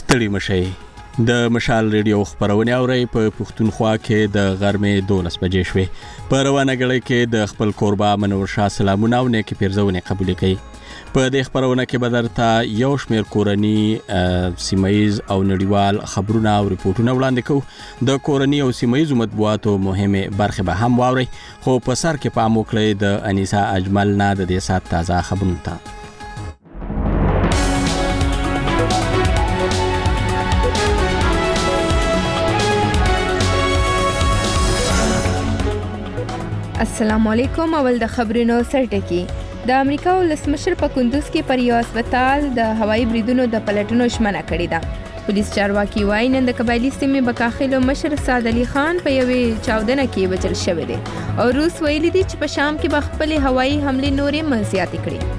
ستړي مشئ د مشال ریډیو خبرونه اوري په پښتونخوا کې د غرمې 12 بجې شوې په روانه غړي کې د خپل قربا منور شاه سلامونه او نیکی پیرزونه قبول کړي په دې خبرونه کې بدرته یو شمیر کورنی سیمایز او نړیوال خبرونه او ریپورتونه وړاندې کوو د کورنی او سیمایز مطبوعاتو مهمه برخه به هم واوري خو په سر کې پام وکړئ د انیسا اجمل نه د دې سات تازه خبرونه ته السلام علیکم. اول د خبرونو سرټکی. د امریکا ولسمشر په کندوز کې پر یو هسپتال د هوایي بریدونو د پلټنو ژمنه کړې ده. پولیس چارواکي وایي نن د قبایلي سیمې بکاخیلو مشر سعد علي خان په یوې چاودنه کې وژل شوی دی او روس ویلي دي چې په شام کې به خپلې هوایي حملې نورې هم زیاتې کړي.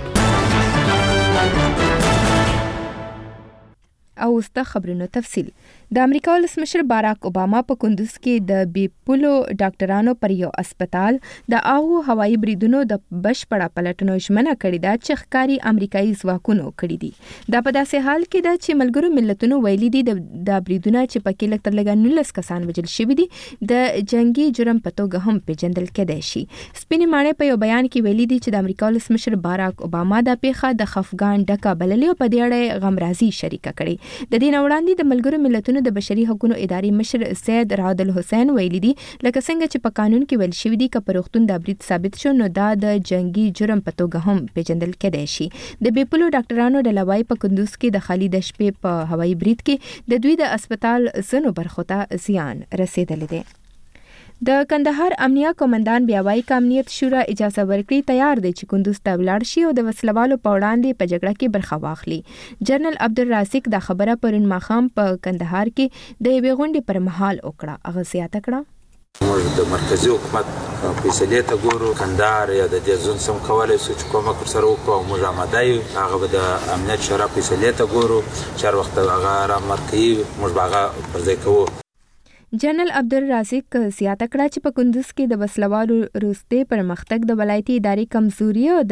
او اوس د خبرونو تفصیل. د امریکا ولسمشر باراک اوباما په کندوز کې د بیپولو ډاکټرانو پر یو هسپتال د هغو هوایي بریدونو د بشپړه پلټنو ژمنه کړې ده چې ښکاري امریکایي ځواکونو کړي دي. دا په داسې حال کې ده چې ملګرو ملتونو ویلي دي د بریدونه چې پکې لږ تر لږه 19 کسان وژل شوي دي د جنگي جرم په توګه هم پیژندل کېدای شي. سپینې ماڼۍ په یو بیان کې ویلي دي چې د امریکا ولسمشر باراک اوباما د پیښه د خفګان ډکه بللې او په دې اړه غمرازي شریکه کړې. د دې وړاندې د ملګرو ملتونو د بشري حقوقو ادارې مشر سید رعد الحسین ویلي دي لکه څنګه چې په قانون کې ویل شوی دی چې پروختون د برید ثابت شو نو دا د جنگي جرم په توګه هم پیژندل کېدای شي. د بیپولو ډاکټرانو د لوای په کندوز کې د خالي د شپې په هوایي برید کې د دوی د هسپتال زنو برخو ته زیان رسیدلی دی. د کندهار امنیه قومندان بیا وايي چې امنیت شورا اجازه ورکړي تیار دی چې کندوز ته ولاړ شي او د وسلوالو په وړاندې په جګړه کې برخه واخلي. جنرال عبدالرازق دا خبره پرون ماښام په کندهار کې د یوې غونډې پر مهال وکړه. هغه زیاته کړه موږ د مرکزی حکومت فیصلې ته ګورو. کندهار یا د دې ځون سم کولای شي چې کومه پر سره وکړو او موږ آماده یو. هغه به د امنیت شورا فیصلې ته ګورو چې هر وخت هغه رامات کوي موږ به هغه پر ځای کوو. جنرال عبدالرازق زیاته کړه چې په کندوز کې د وسلوالو وروستی پرمختګ د ولایتي ادارې کمزوري او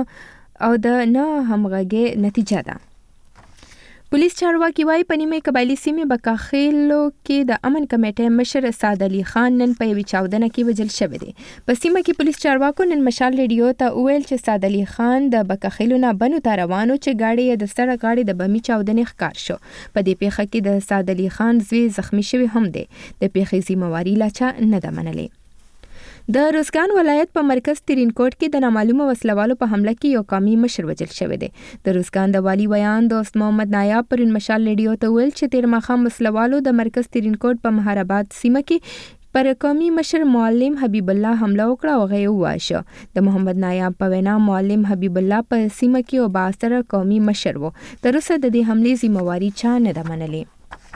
د نه همغږۍ نتیجه ده. پولیس چارواکي وایي په نیمه قبایلي سیمې بکاخیلو کې د امن کمیټې مشر سعد علي خان نن په یوې چاودنه کې وژل شوی دی. په سیمه کې پولیس چارواکو نن مشال ریډیو ته وویل چې سعد علي خان د بکاخیلو نه بنو ته روانو چې گاډي یې د سړک غاړې د بمي چاودنې ښکار شو. په دې پیښه کې د سعد علي خان زوی زخمی شوی هم دی. د پیښې ذمہواري لا چا نه ده منلې. د روزګان ولایت په مرکز ترینکوټ کې د نامعلومه وسلوالو په حمله کې یو قومي مشر وژل شوی دی. د روزګان د والي ویان دوست محمد نایاب پرون مشال ریډیو ته ویل چې تیر ماښام وسلوالو د مرکز ترینکوټ په مهرآباد سیمه کې پر قومي مشر معلم حبیب الله حمله وکړه او هغه وواژه. د محمد نایاب په وینا معلم حبیب الله په سیمه کې او باثره قومي مشر و. تر اوسه د دې حملې ذمہواري چا نه ده منلې.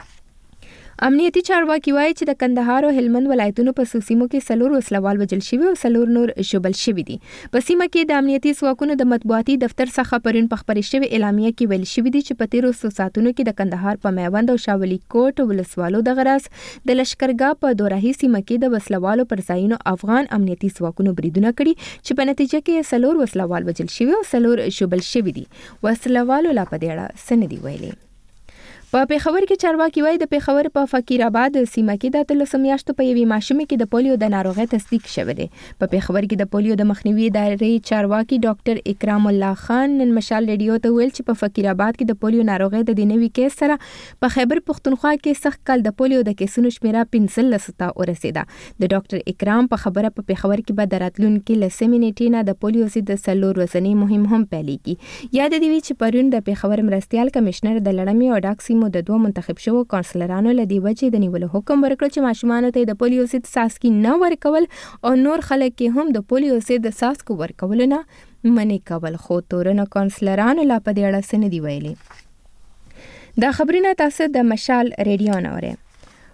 امنیتي چارواکي وایي چې د کندهار او هلمند ولایتونو په څو سیمو کې 4 وسلوال وژل شوي او 4 نور ژوبل شوي دي. په سیمه کې د امنیتي ځواکونو د مطبوعاتي دفتر څخه پرون په خبرې شوې اعلامیه کې ویل شوي دي چې په تیرو ساعتونو کې د کندهار په میوند او شاولي کوټ ولسوالو د غراس د لشکرګاه په دوراهي سیمه کې د وسلوالو پر ځایونو افغان امنیتي ځواکونو بریدونه کړي چې په نتیجه کې 4 وسلوال وژل شوي او 4 ژوبل شوي دي. وسلوالو لا په دې اړه څه نه دي ویلي. په پیښور کې چارواکي وایي د پیښور په فقیر آباد سیمه کې د 13 میاشتو په یوې ماشومې کې د پولیو د ناروغۍ تصدیق شوی دی. په پیښور کې د پولیو د مخنیوي ادارې چارواکي ډاکټر اکرام الله خان نن مشال ریډیو ته ویل چې په فقیر آباد کې د پولیو ناروغۍ د دې نوي کیس سره په خیبر پښتونخوا کې سخت کال د پولیو د کیسونو شمیره 15 ته ورسېده. د ډاکټر اکرام په خبره په پیښور کې به د راتلونکي لسمې نیټې نه د پولیو ضد 4 ورځنی مهم هم پیلېږي. یاد دې وي چې پرون د پیښور مرستیال کمشنر د لړمې او ډاک سیمو د 2 منتخب شوو کونسلرانو له دې وجې د نیولو حکم ورکړ چې ماشومانو ته د پولیو ضد څاڅکي نه ورکول او نور خلک کې هم د پولیو ضد څاڅکو ورکول نه منې کول. خو تورنه کونسلرانو لا په دې اړه څه نه دي ویلي. دا خبرونه تاسو د مشال ریډیو نه اورئ.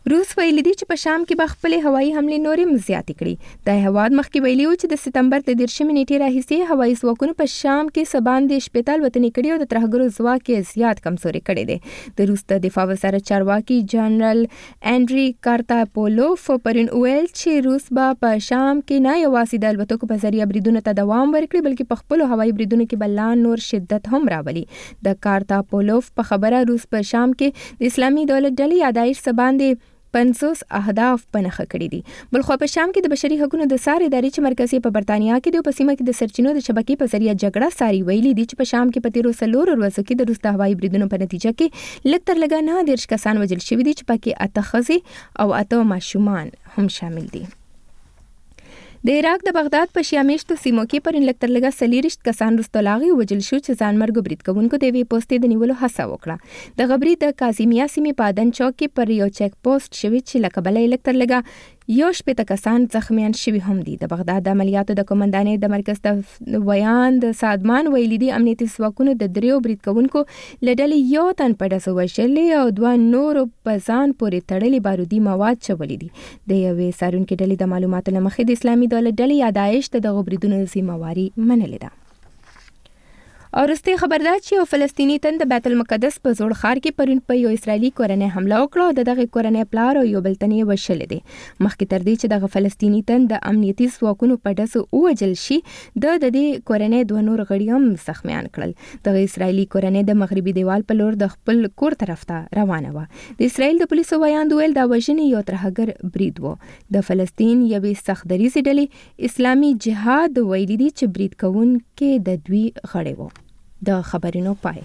روس ویلي دي چې په شام کې به خپلې هوایي حملې نورې زیاتې کړي. د هیواد مخکې ویلي و چې د سپتمبر د 13 نیټې راهیسې هوایي ځواکونو په شام کې سباندې شپېته الوتنې کړي او د ترهګرو ځواک یې زیات کمزوري کړی دی. د روس د دفاع وزارت چارواکي جنرال انډري کارتاپولوف پرون ویل چې روس به په شام کې نه یوازې د الوتکو په ذریعه بریدونو ته دوام ورکړي بلکې په خپلو هوایي بریدونو کې به لا نور شدت هم راولي. د کارتاپولوف په خبره روس په شام کې د اسلامي دولت ډلې یادایش سباندې 50 اهداف په نښه کړي دي. بلخوا په شام کې د بشري حقوقو د څار ادارې چې مرکزي په برتانیا کې دی په سیمه کې د سرچینو د شبکې په ذریعه جګړه ساري ویلي دي چې په شام کې په 13 ورځو کې د روس د هوایي بریدونو په نتیجه کې لږ تر لږه 9 کسان وژل شوي دي چې پکې 8 ښځې او 8 ماشومان هم شامل دي. د عراق د بغداد په شیامشتو سیمو کې پرون لږ تر لږه 40 کسان وروسته لاغي وژل شو چې ځانمرګو برید کوونکو د یوې پوستې د نیولو هڅه وکړه. د غبري د کاظیمیا سیمې په ادن چوک کې پر یو چیک پوسټ شوی چې له کبله لږ تر لږه 11 کسان زخمیان شوي هم دي. د بغداد د عملیاتو د کمانډانې د مرکز د ویان د سادمان ویلي دي امنیتي ځواکونو د 3 برید کوونکو له ډلې یو تن په ډزو وژلي او 2 نورو په ځان پورې تړلي بارودي مواد چولي دي. د یوې څارونکي ډلې د معلوماتو له مخې د اسلامي دولت ډلې یادایش د دغو بریدونو ذمہواري منلې ده. او رسته خبردار چې یو فلسطینی تن د بیت المقدس په زوړ ښار کې پرون په یو اسرایلی کورنۍ حمله وکړه او دغه کورنۍ پلار او یو بل تن یې وژل دي. مخکې تر دې چې دغه فلسطینی تن د امنیتي ځواکونو په ډزو ووژل شي د دې کورنۍ 2 نور غړي هم زخمیان کړل. دغه اسرایلی کورنۍ د مغربي دیوال په لور د خپل کور طرف ته روانه وه. د اسرایل د پولیسو ویاند ویل دا وژنې یو ترهګر برید و. د فلسطین یوې سختدریزې ډلې اسلامي جهاد ویلي دي چې برید کوونکي د دوی غړي وو. د خبرونو پای.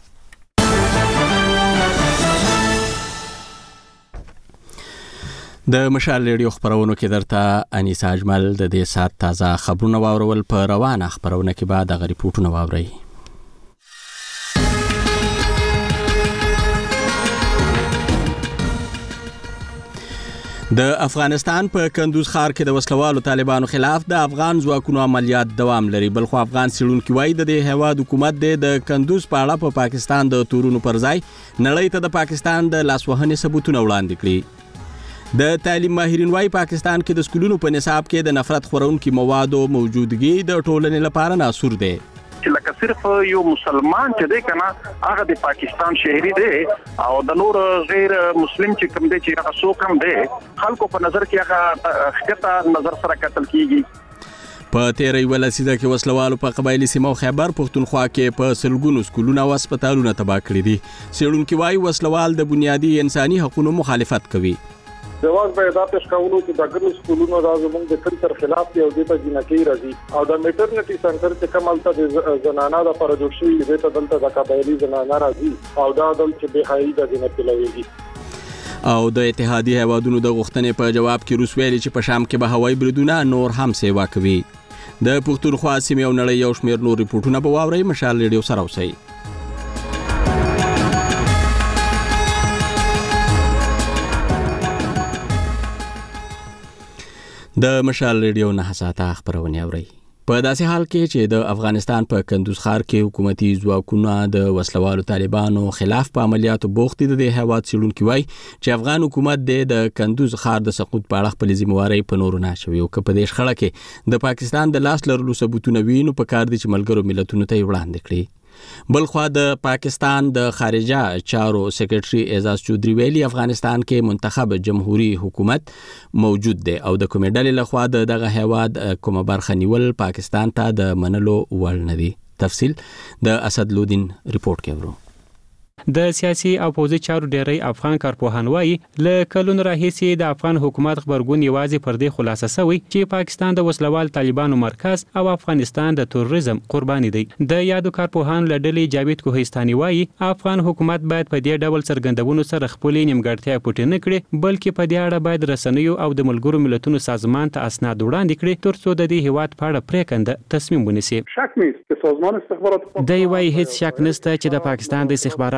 د مشال ریډیو خبرونو کې درته انیسا اجمل د دې سات تازه خبرونه واورول. په روانه خبرونه کې بعد غری پورتونه واوري. د افغانستان په کندوز ښار کې د وسلوالو طالبانو خلاف د افغان ځواکونو عملیات دوام لري. بلخو افغان څېړونکي وایي د دې هیواد حکومت د کندوز په اړه په پاکستان د تورونو پر ځای نړۍ ته د پاکستان د لاسوهنې ثبوتونه وړاندې کړي. د تعلیم ماهرین وایي پاکستان کې د سکولونو په نصاب کې د نفرت خورونکي موادو موجودګي د ټولنې لپاره ناسور دی. چې لکه صرف یو مسلمان چې دی کنه هغه د پاکستان شهري دی او د نور غیر مسلم چې کوم دی چې هغه څوک هم دی خلکو په نظر کې هغه ښکته نظر سره کتل کیږي. په 13 لسیزه کې وسلوالو په قبایلی سیمو خیبر پښتونخوا کې په سلګونو سکولونه او هسپتالونه تباه کړي دي. څېړونکي وایي وسلوال د بنیادي انساني حقوقو مخالفت کوي. زواج به دا پېښ کولو چې د ګڼو سکولونو د زموږ د کلچر خلاف دی او د ته جنکی راځي او د میټرنټي سنټر چې کمالته د زنانه د پر جوړ شوی د ته دلته د قبایلی زنانه راځي او دا دل چې به حایي د جنکی لوي. او د اتحادیه هیوادونو د غوښتنې په جواب کې روس ویلي چې په شام کې به هوایي بریدونه نور هم سیوا کوي. د پښتونخوا سیمې او نړۍ یو شمېر نور ریپورتونه به واورئ. مشال ریډیو سره اوسئ. د مشال ریډیو نه ساته خبرونه اوري. په داسې حال کې چې د افغانستان په کندوز ښار کې حکومتي ځواکونه د وسلوالو طالبانو خلاف په عملیاتو بوخت دي. د هیواد څېړونکي وایي چې افغان حکومت د کندوز ښار د سقوط په اړه خپل ذمہواري په نورو نه شوي او که په دې شخړه کې د پاکستان د لاس لرلو ثبوتونه وي نو په کار دي چې ملګرو ملتونو ته وړاندې کړي. بلخوا د پاکستان د خارجه چارو سیکریټري اعزاز چودھری ویلي افغانستان کې منتخب جمهوریت حکومت موجود دی او د کومې ډلې لخوا دغه هیواد کومه برخه نیول پاکستان ته د منلو وړ نه دي. تفصیل د اسد لودین ریپورت کې ورو. د سیاسي او پوځي چارو ډیری افغان کارپوهان وایي له کلونو راهیسې د افغان حکومت خبرګون یوازې پر دې خلاصه شوی چې پاکستان د وسلوال طالبانو مرکز او افغانستان د تروریزم قرباني دی. د یادو کارپوهان له ډلې جاوید کوهستاني وایي افغان حکومت باید په دې ډول څرګندونو سره خپلې نیمګړتیا پټې نه کړي بلکې په دې اړه باید رسنیو او د ملګرو ملتونو سازمان ته اسناد وړاندې کړي ترڅو د دې هیواد په اړه پریکنده تصمیم ونیسي. شک نیست که سازمان استخبارات د وایي هیڅ شک نشته چې د پاکستان د استخباراتو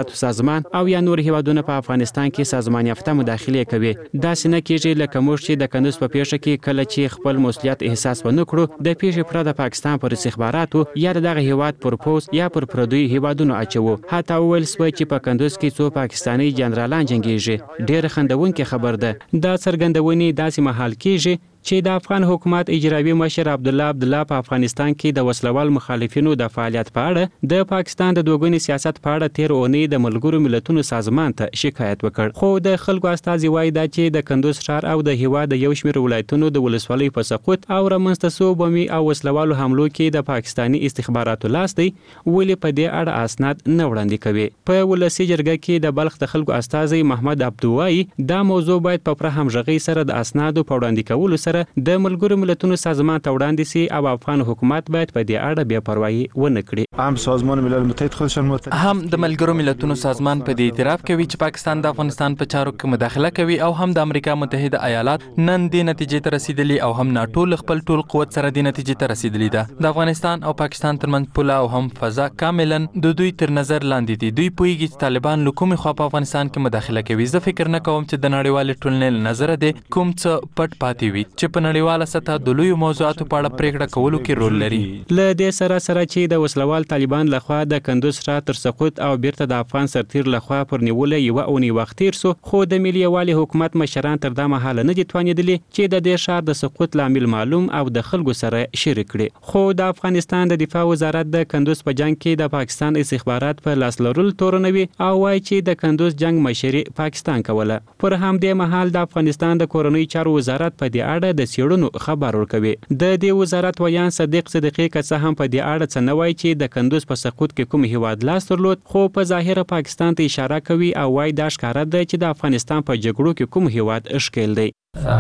استخباراتو سازمان او یا نور هیوادونه په افغانستان کې سازمان یافته مداخله کوي. دا سینه کېږي لکه موږ چې د کندوز په پیښه کې کله چې خپل مسؤلیت احساس ونه کړو د پیښې پرته د پاکستان پر استخباراتو یا دغه هیواد پر پوز یا پر پردوی هیوادونو اچو. حتی ویل سوی چې په کندوز کې څو پاکستاني جنرالان جنگیږي. ډېر خندونکې خبر ده. دا څرګندونې داسې مهال کېږي چې د افغان حکومت اجرایي مشر عبدالله په افغانستان کې د وسلوال مخالفینو د فعالیت په اړه د پاکستان د دوګوني سیاست په اړه تیر اونۍ د ملګرو ملتونو سازمان ته شکایت وکړ. خو د خلکو استازي وایي دا چې د کندوز ښار او د هیواد د یو شمېر ولایتونو د ولسوالۍ په سقوط او رامنځته شوو بمي او وسلوالو حملو کې د پاکستاني استخباراتو لاس دی ولې په دې اړه اسناد نه وړاندې کوي. په ولسي جرګه کې د بلخ د خلکو استازي محمد عبدوایی دا موضوع باید په پوره همغږۍ سره د اسنادو په وړاندې کولو سره د ملګرو ملتونو سازمان ته وړاندې سي او افغان حکومت باید په دې اړه بې پروايي ونه کړي. هم سازمان ملل متحد خودشان هم د ملګرو ملتونو سازمان په دې اعتراف کوي چې پاکستان د افغانستان په چارو کې مداخله کوي او هم د امریکا متحده ایالات نن دې نتیجې ته رسیدلی او هم ناټو خپل ټول قوت سره دې نتیجې ته رسیدلی ده. د افغانستان او پاکستان ترمنځ پوله او هم فضا کاملا د دوی تر نظر لاندې دي. دوی پوهیږي چې طالبان له کومې خوا په افغانستان کې مداخله کوي. زه فکر نه کوم چې د نړیوال ټولنې له نظره دې کوم څه پټ پاتې وي چې په نړیواله سطح د لوی موضوعاتو په اړه پریکړه کولو کې رول لري. له دې سره چې د وسلوال طالبان لخوا د کندوز ښار تر سقوط او بیرته د افغان سرتیر لخوا پر نیولو یوه اونۍ وخت تیر سو، خو د ملي یووالي حکومت مشران تر دا مهاله نه دي توانېدلي چې د دې ښار د سقوط لامل معلوم او د خلکو سره شریک کړي. خو د افغانستان د دفاع وزارت د کندوز په جنگ کې د پاکستان استخبارات په لاس لرل تورنوي او وایي چې د کندوز جنگ مشري پاکستان کوله. پر همدې مهال د افغانستان د کورنۍ چارو وزارت په دې اړه د څېړنو خبر ورکوي. د دې وزارت ویان صدیق صدیقی که څه هم په دې اړه څه نه وایي چې د کندوز په سقوط کې کوم هیواد لاس درلود، خو په ظاهر پاکستان ته اشاره کوي او وایي دا ښکاره ده چې د افغانستان په جګړو کې کوم هیواد ښکیل دی.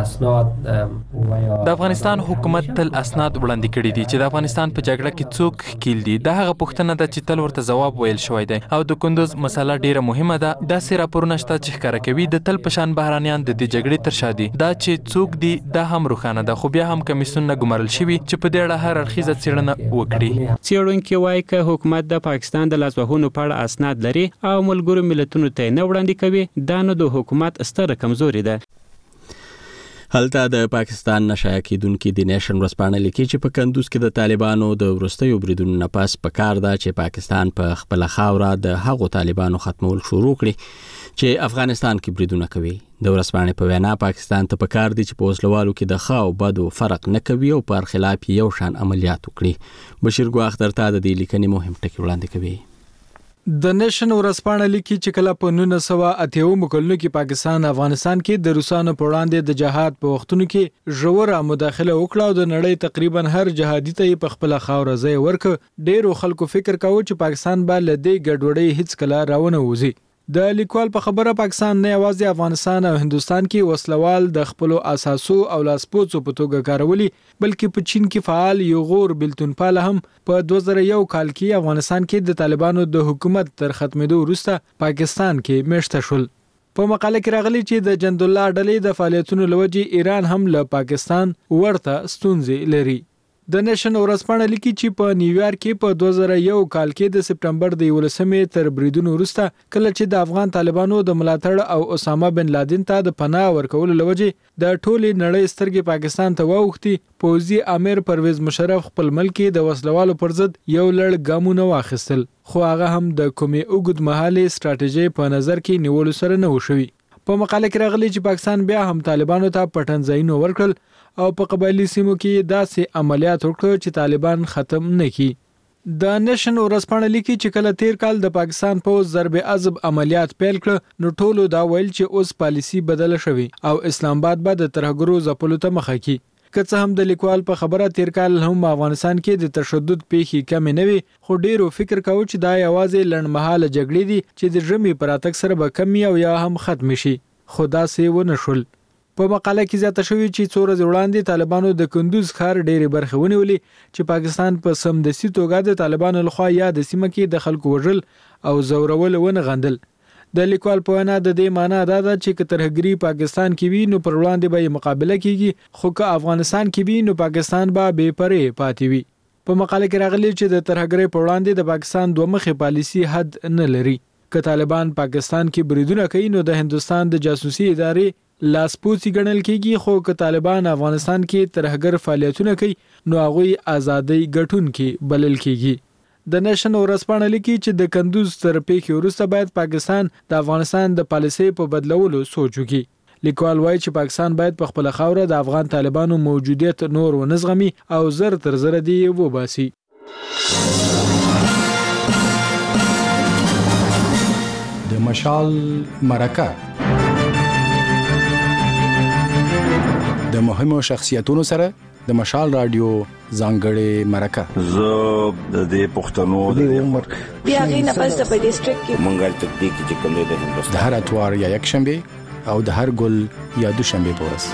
د افغانستان حکومت تل اسناد وړاندې کړي دي چې د افغانستان په جګړه کې څوک ښکیل دي. دا هغه پوښتنه ده چې تل ورته ځواب ویل شوی دی او د کندوز مسله ډیره مهمه ده. داسې راپورونه شته چې ښکاره کوي د تل په شان بهرانیان د دې جګړې تر شا دي. دا چې څوک دي دا هم روښانه ده، خو بیا هم کمیسیونونه ګمارل شوي چې په دې اړه هر اړخیزه څېړنه وکړي. څېړونکي وایي که حکومت د پاکستان د لاسوهنو په اړه اسناد لري او ملګرو ملتونو ته نه وړاندې کوي، دا نو د حکومت ستره کمزوري ده. هلته د پاکستان نشایع کیدونکي د نیشن ورځپاڼه لیکي چې په کندوز کې د طالبانو د وروستیو بریدونو نه پس پکار ده چې پاکستان په خپل خاوره د هغو طالبانو ختمول شروع کړي چې افغانستان کې بریدونه کوي. د ورځپاڼې په وینا پاکستان ته پکار دي چې په وسلوالو کې د ښه او بدو فرق نه کوي او پر خلاف یو شان عملیات وکړي. بشیر ګواخ درته د دې لیکنې مهم ټکي وړاندې کوي. د نیشن ورځپاڼه لیکي چې کله په 1980 کلونو کې پاکستان افغانستان کې د روسانو په وړاندې د جهاد په وختونو کې ژوره مداخله وکړه او د نړۍ تقریبا هر جهادي ته په خپل خاوره ځای ورک. ډیرو خلکو فکر کاوه چې پاکستان به له دې ګډوډۍ هیڅ کله راونه وځي. د لیکوال په خبره پاکستان نه یوازې افغانستان او هندستان کې وسلوال د خپل اساسو او لاسپوڅو په توګه کارولي، بلکې په چین کې فعال یغور بلتونپال هم په 2001 کال کې افغانستان کې د طالبانو د حکومت تر ختمېدو وروسته پاکستان کې میشته شول. په مقاله کې راغلي چې د جندالله ډلې د فعالیتونو لوجې ایران هم له پاکستان ورته ستونزې لري. د نیشن ورځپاڼه لیکي چې په نیویارک کې په 2001 کال کې د سپټمبر د 11 تر بریدونو وروسته کله چې د افغان طالبانو د ملاتړ او اسامه بن لادن ته د پناه ورکولو لوجې د ټولې نړۍ سترګې پاکستان ته واوښتي، پوځي امیر پرویز مشرف خپل ملک د وسلوالو پر ضد یو لړ ګامونه واخیستل، خو هغه هم د کومې اوږد مهالې ستراتیژي په نظر کې نیولو سره نه وشوي. په مقاله کې راغلي چې پاکستان بیا هم طالبانو ته پټن ځایونه ورکړل او په قبایلی سیمو کې داسې عملیات وکړ چې طالبان ختم نه کړي. د نیشن ورځپاڼه لیکي چې کله تیر کال د پاکستان پوځ ضرب عضب عملیات پیل کړ نو ټولو دا ویل چې اوس پالیسی بدله شوې او اسلام آباد به د ترهګرو ځپلو ته مخه کړي. که څه هم د لیکوال په خبره تیر کال هم افغانستان کې د تشدد پیښې کم نه وي، خو ډیرو فکر کاوه چې دا یوازې لنډمهاله جګړې دي چې د ژمي پر اتک سره به کم یا هم ختم شي، خو داسې ونه شول. په مقاله کې زیاته شوې چې څو ورځې وړاندې طالبانو د کندوز ښار ډېرې برخې ونیولې چې پاکستان په سمدستي توګه د طالبانو لخوا یا د سیمه کې د خلکو وژل او زورول ونه غندل. د لیکوال په وینا د دې معنی دا ده چې که ترهګري پاکستان کې وي نو پر وړاندې به یې مقابله کیږي، خو که افغانستان کې وي نو پاکستان به بې پرې پاتې وي. په مقاله کې راغلي چې د ترهګرۍ په وړاندې د پاکستان دوه مخې پالیسي حد نه لري. که طالبان پاکستان کې بریدونه کوي نو د هندستان د جاسوسي ادارې لاسپوڅي ګڼل کېږي، خو که طالبان افغانستان کې ترهګر فعالیتونه کوي نو هغه ازادي ګټونکي بلل کېږي. د نشن ورځپاڼه لیکي چې د کندوز تر پیښې وروسته باید پاکستان د افغانستان د پالیسۍ په بدلولو سوچ وکړي. لیکوال وایي چې پاکستان باید په خپل خاوره د افغان طالبانو موجودیت نور ونزغمي او زر تر زر دی وباسي. د مشال مرکه د مهمو شخصیتونو سره د مشال رادیو ځانګړې مرکه. زه د دې پښتنو د عمر بیا غینه پس د ډیسټریکټ کې منګل تکتیک چې کوم دی د هندوستان د هر اتوار یا یک شنبه او د هر ګل یا دوشنبه پورس.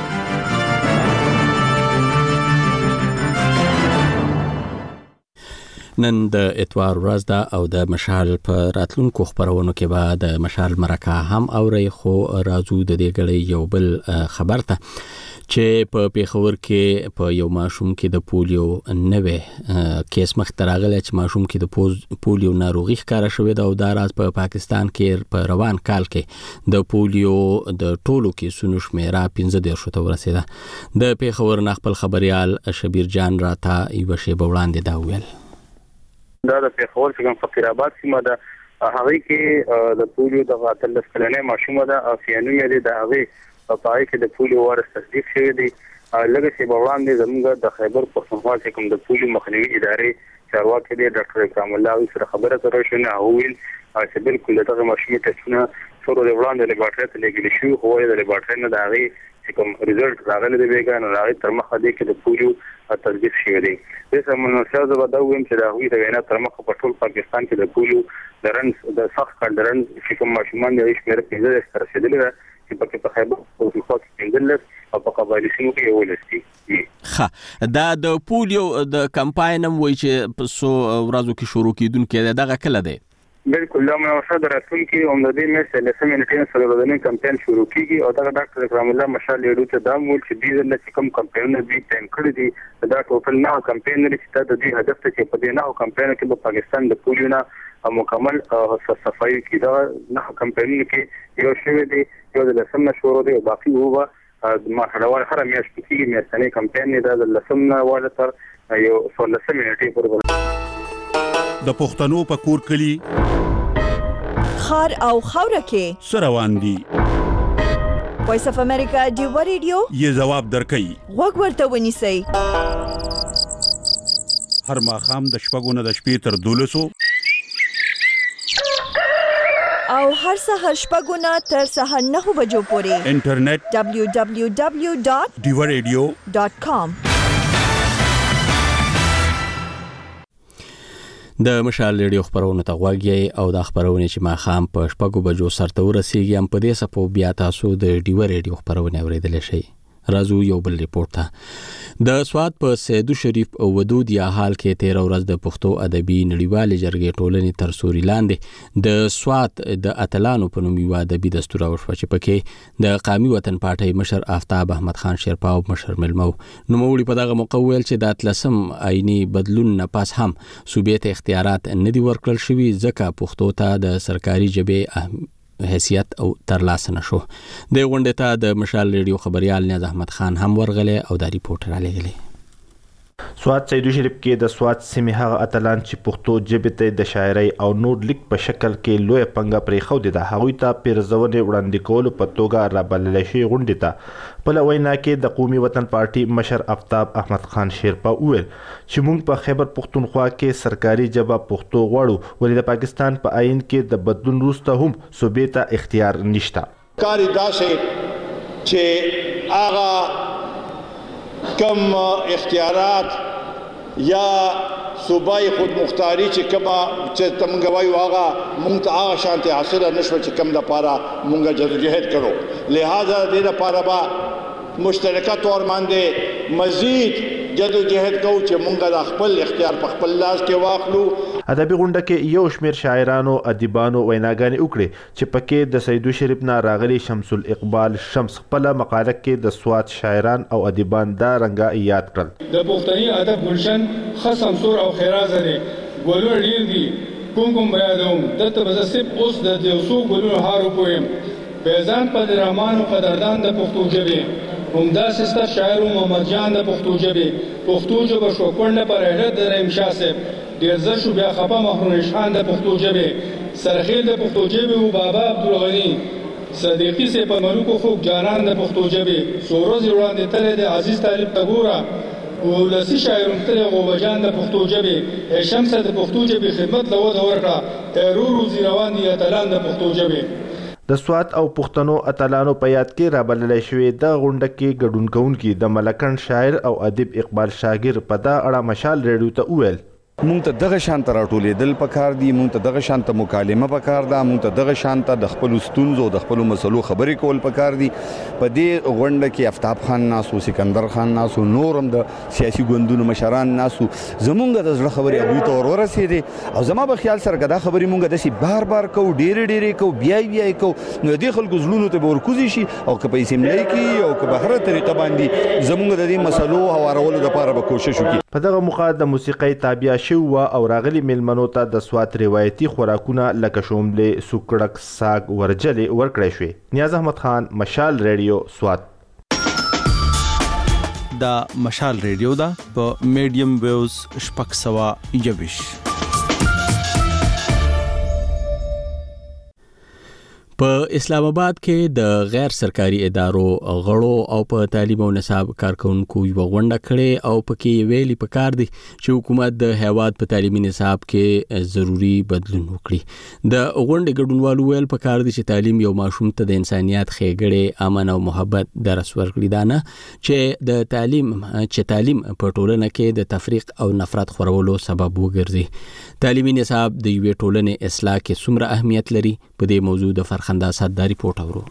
نن د اتوار ورځ ده او د مشال په راتلونکو خبرونو کې به د مشال مرکه هم اوري، خو راځو د دې غړي یو بل خبر ته چې په پیښور کې په یو ماشوم کې د پولیو نوې کیس مخ راغلی چې ماشوم کې د پولیو ناروغي ښکاره شوې ده او دا راز په پاکستان کې په روان کال کې د پولیو د ټولو کیسونو شمیره 15 ته ورسېده. د پیښور نه خپل خبريال شبیر جان راته یو شی بوړاندې دا ویل. دا د پیښور څخه فقیر آباد سیمه ده، هغه کې د پولیو د قاتل کلنې ماشوم ده او سیانو یې د هغه په پای کې د پولیو وارث تصدیق شوی دی. لږ څه وړاندې زموږ د خیبر پښتونخوا چې کوم د پولیو مخنیوي ادارې چارواکي دی ډاکټر اکرام الله سره خبره کړې شو نه هویل چې بالکل دغه ماشومې ټیسټونه څورو د وړاندې لیبارټري ته لګل شو، خو د لیبارټري نه د هغه چې کوم ریزلټ راغلی دی بیګان راغی تر مخه دی کې د پولیو تصدیق شوی دی. د سمون شاوزه به دا ویم چې د هغوی د وینا تر مخه په ټول پاکستان کې د پولیو د رنز د سخت کډرن چې کوم ماشومان د شمیر 15 سره رسیدلي ده چې په کې خیبر پښتونخوا کې 15 او په قبایلی سیمو کې یو لستی. دا د پولیو د کمپاین هم وایي چې په سو ورځو کې شروع کیدونکې دغه کله دی؟ بالکل دا مناسبه راتلونکي هم د دې میسه لسمه منټین سره ورځنی کمپاین شروع کیږي او دا ډاکټر اکرام الله مشال یې ډوته دا مول چې دې د کوم کمپاینونه دې ټایم کړی دي دا ټوټل نه کمپاین لري چې د دې هدف ته چې په دې نه کمپاین کې په پاکستان د پولیو نه مکمل صفائی کې دا نه کمپاینونه کې یو شوی دی یو د لسمه شروع دی او باقي هو ما حلوان هر میاشت کې میاشتنی کمپاین دی د لسمه والا تر یو 16 منټې پورې. د پښتنو په کور کلی خار او خوره کې سروان دي. وایس اف امریکا دیو ریډیو یې جواب درکې وګ ورته ونیسئ. هر ماښام د شپږو نه د شپې تر 12 او هر سهار شپږو نه تر سهار 9 بجو پورې انټرنیټ www.diwaradio.com. د مشال ریډیو خبرونه ته غوږی او د خبرونه چې ما خام په شپږو بجو سرته ورسیږي هم په دې سپو بیا تاسو د ډیو ریډیو خبرونه اوریدل شي. راځو یو بل ریپورت ته. د سواد په سیدو شریف او ودود یا حال کې 13 ورځ د پښتو ادبي نړیوال جرګې ټولنې تر سوري لاندې د سواد د اتلانو په نوم یو ادبي دستور وشو چې پکې د قومي وطن پارټي مشر آفتاب احمد خان شیرپا او مشر ملمو نوموړي په دغه موقع ویل چې د اتلسم آئینی بدلون نه پاس هم صوبې ته اختیارات نه دی ورکړل شوی ځکه پښتو ته د سرکاري جبهې حیثیت او ترلاسه نشو. د غونډې ته د مشال ریډیو خبريال نیاز احمد خان هم ورغله او د ریپورټ را لګلې. سواد سیدو شریف کې د سواد سیمې هغه اتلان چې پښتو ژبې ته د شاعرۍ او نور لیک په شکل کې لوی پنګه پرې خو دي د هغوی ته پیرزونه وړاندې کول په توګه را بلل شي. غونډې ته په لوینا کې د قومي وطن پارټي مشر آفتاب احمد خان شیرپا وویل چې موږ په خیبر پښتونخوا کې سرکاري ژبه پښتو غواړو ولې د پاکستان په آئین کې د بدلون وروسته هم صوبې ته اختیار نشته. کاری داسې چې هغه کم اختیارات یا صوبای خود مختاری چې کما چې تمنګ وایو هغه مونږ ته هغه شانتي حاصله نشو چې کم د پاره مونږه جدوجہد کړو. لہذا د لپاره با مشترکه تور باندې مزید جدوجہد کوو چې مونږه د خپل اختیار په خپل لاس کې واخلو. ادبي غونډه کې یو شمیر شاعرانو ادیبانو ویناګانې وکړي چې پکې د سیدو شریف نه راغلي شمس الاقبال شمس خپل مقاله کې د سواد شاعران او ادیبان دا رنګه یاد کړل. د پښتني ادب ګلشن خصم سور او خیراز لري ګولو ډیر دي کوم بیادوم دته بزسب اوس د یوسو ګلونو هارو پویم بیزان په رحمان او قدردان د پښتو ژبه همدا سستا شاعر محمد جان د پښتو ژبه پښتو ژبه شو کونډه پر هغه د رحیم شاه صاحب ډیر زر شو بیا خپه محرون شان د پښتو ژبه سرخیل د پښتو ژبه او بابا عبدالغنی صدیقی سے په ملوکو خوب جانان د پښتو ژبه سوروز وړاندې تل د عزیز طالب تګورا او لسی شاعر تل او بجان د پښتو ژبه شمس د پښتو ژبه خدمت لو د ورکړه رو روزي روان دي اتلان د پښتو ژبه د سوات او پښتنو اتلانو په یاد کې رابللې شوې د غونډه کې ګډون کوونکي د ملکن شاعر او ادیب اقبال شاګر په دا اړه مشال ریډیو ته وویل مونږ ته دغه شانت راټولېدل پکار دي مونږ ته دغه شانت مکالمه پکار ده مونږ ته دغه شانت د خپل ستونزو د خپل مسلو خبرې کول پکار دي په دې غونډه کې آفتاب خان ناسو سکندر خان ناسو نورم د سیاسي ګوندونو مشران ناسو زمونږ د زړه خبرې هغوی ته ورسېدې او زما په خیال سره دا خبرې مونږ داسې بار بار کو ډېرې کو بیا کو نو دې خلکو زړونو ته به ورکوزي شي او که په اسمبلی کې او که په هره طریقه باندې زمونږ د دې مسلو هوارولو لپاره به کوشش وکړي په دغه موقع د موسیقۍ تابع شو او راغلي میلمنو ته د سوات روایتي خوراکونه لکه شوملې سوکړک ساګ ورجلې ورکړې شوې نیاز احمد خان مشال ریډیو سوات دا مشال ریډیو دا په میډیم ویوز شپږ سوه یویش په اسلام آباد کې د غیر سرکاري ادارو غړو او په تعلیم او نصاب کارکونکو یو غونډه کړې او پکې ویلي پکار دي چې حکومت د هیواد په تعلیمي نصاب کې ضروری بدلون وکړي د غونډې ګډونوالو ویل پکار دي چې تعلیم یو ماشوم ته د انسانيت ښېګړې امن او محبت درس ورکړي دا نه چې تعلیم په ټولنه کې د تفریق او نفرت خورولو سبب وګرځي تعلیمي نصاب د یوې ټولنې اصلاح کې څومره اهمیت لري په دې موضوع د خنداسات دا ریپورت اورو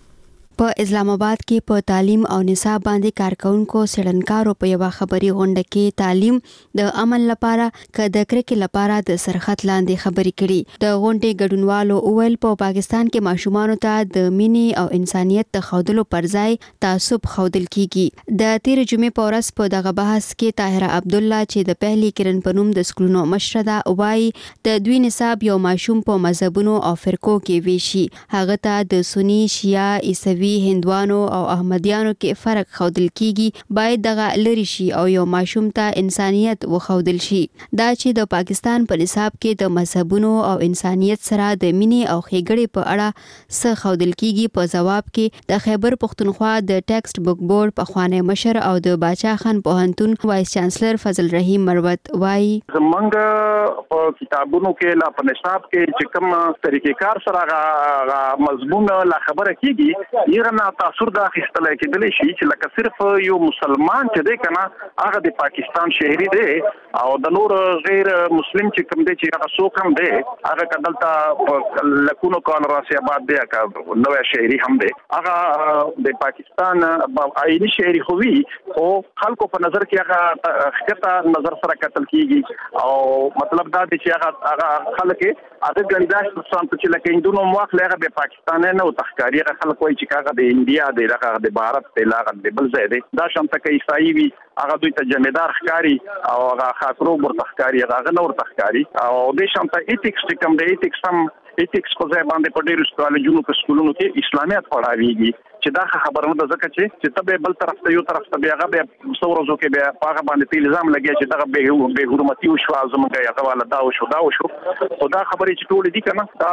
په اسلام آباد کې په تعلیم او نصاب باندې کارکونکو سړنکارو په یو خبري غونډه کې تعلیم د عمل لپاره ک د کرکې لپاره د سرخت لاندې خبري کړي د غونډې ګډونوالو اول په پاکستان کې ماشومان ته د مینې او انسانيت ته خودلو پر ځای تعصب خودل کیږي د 13 جمعې په ورځ په دغه بحث کې طاهره عبد الله چې د پهلي کرن پنوم د سکولونو مشره ده وایي د دوی نصاب یو ماشوم په مذهبونو او فرقو کې ویشي هغه ته د سنی شیعه عیسوي هندوانو او احمدیانو کې فرق خودل کیږي باید دغه لری شي او یو ماشوم ته انسانيت وخودل شي دا چې د پاکستان په نصاب کې د مذهبونو او انسانيت سره د مینې او ښېګړې په اړه څه خودل کیږي په جواب کې د خیبر پښتونخوا د ټیکسټ بک بورډ پخوانی مشر او د باچا خان پوهنتون وایس چانسلر فضل رحیم مروت وایي زمونږ په کتابونو کې لا په نصاب کې چې کوم طریقې کار سره مضمون لا خبره کیږي نه تاثر دا خستلای کېدلی شي چې لکه صرف یو مسلمان چې دی کنه هغه د پاکستان شهري دی او د نور غیر مسلم چې کوم دی چې هغه څوک هم دی هغه کدلته لکونو کال راسي آباد دی کا نوې شهري هم دی هغه د پاکستان آئینی شهري خو وی او خلکو په نظر کې هغه خطه نظر سره قتل کیږي او مطلب دا دی چې هغه خلک هغه ګنداش څنګه چې لکه هندونو مواخله هغه د پاکستان نه او تخکاری هغه خلک وایي چې هغه د انډیا د هغه د بھارت د لاغت د بل ځای دی دا شمته کې عیسائی وي هغه دوی ته جمیدار ښکاری او هغه خاطرو ورته ښکاری هغه نور تخکاری او د شمته ایتیکس کوم د ایتیکس په ځای باندې په ډیرو کالجونو په سکولونو کې اسلامیت پڑھاویږي چې دا خبره نه ده ځکه چې ته بل طرف ته یو طرف ته بیا هغه څورزو کې بیا هغه باندې الزام لګیا چې دا به حرمتي او شو زمونږه هغه والا دا وشو خدا خبرې چې ټول دي کنه دا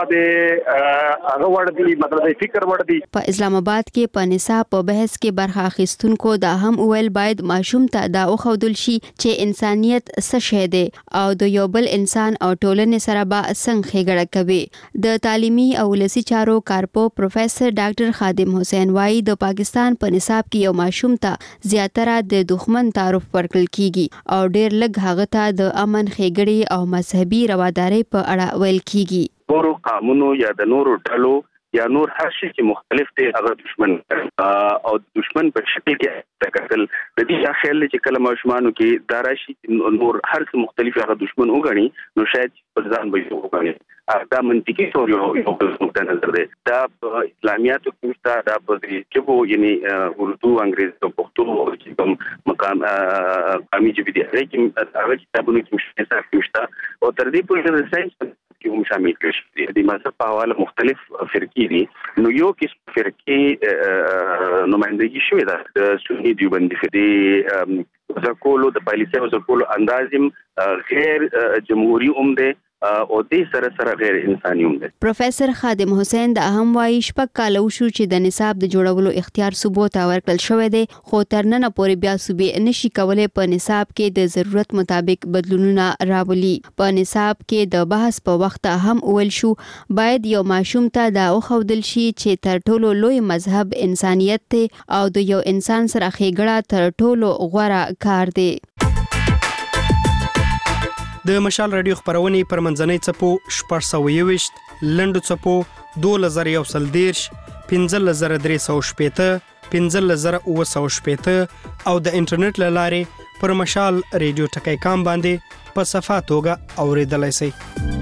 د هغه ور دي مطلب فکر ور دي په اسلام آباد کې په نصاب په بحث کې برخه اخیستونکو دا هم اول باید ماشوم ته دا وښودل شي چې انسانيت څه شی دی او د یو بل انسان او ټولنې سره به څنګه ښېګړه کوي د تعلیمي او ولسي چارو کارپو پروفیسر ډاکټر خادم حسین وایي د پاکستان په نصاب کې یو ماشوم ته زیاتره د دښمن تعارف ورکړل کیږي او ډېر لږ هغه ته د امن ښېګړې او مذهبي روادارۍ په اړه ویل کیږي نورو قانونو یا د نورو ډلو یا نور هر شي چې مختلف دي هغه دشمن او دشمن په شکل کې تکل د دې خیال چې کله ماشومانو کې داراشي نور هر څه مختلف هغه دشمن وګڼي نو شاید په ځان به وګڼي دا منطقي تور یو نقطه نظر دی دا په اسلامیاتو کې دا په دې کې یعنی اردو انګریزي او پښتو چې کوم مقام قامي جبي دي هغه کتابونو کې مشته او تر دې پورې د ساينس کې هم شامل کړي دي. د مذهب په حواله مختلف فرقې دي. نو یو کې فرقې نمائندګي شوې ده د سنی دیوبندي فرقې وزکولو د پالیسي وزکولو اندازم غیر جمهوری ده او دې سره غیر انساني هم ده. پروفیسور خادم حسین د اهم وایي شپږ کال وشو چې د نصاب د جوړولو اختیار صوبو ته ورکړل شوی دی، خو تر نن پورې بیا صوبې نشي کولای په نصاب کې د ضرورت مطابق بدلونونه راولي. په نصاب کې د بحث په وخت هم ویل شو باید یو ماشوم ته دا وښودل شي چې تر ټولو لوی مذهب انسانیت دی او د یو انسان سره ښېګړه تر ټولو غوره کار دی. د مشال رادیو خبرونه پر منځنۍ چپو 621 لندو چپو 2110 15360 15960 او د انټرنیټ لارې پر مشال رادیو ټکی کام باندې په صفه توګه اوریدلای شئ.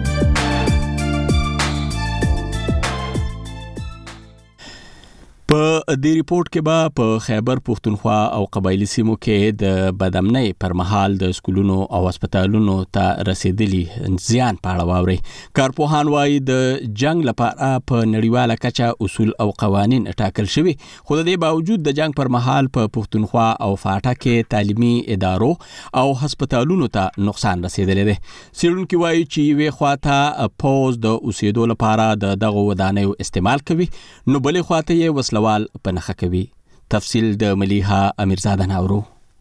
په دې ریپورت کې به په خیبر پښتونخوا او قبایلی سیمو کې د بدامنۍ پر مهال د سکولونو او هسپتالونو ته رسیدلی زیان په اړه واوري. کارپوهان وايي د جنگ لپاره په نړیواله کچه اصول او قوانین ټاکل شوي، خو د دې باوجود د جنگ پر مهال په پښتونخوا او فاټا کې تعلیمي ادارو او هسپتالونو ته نقصان رسیدلی دی. څېړونکي وايي چې یوې خواته پوز د اوسېدو لپاره د دغو ودانیو استعمال کوي، نو بلې خواته یې وسلوال په نښه کوي. تفصیل د ملیحه امیرزاده ناورو.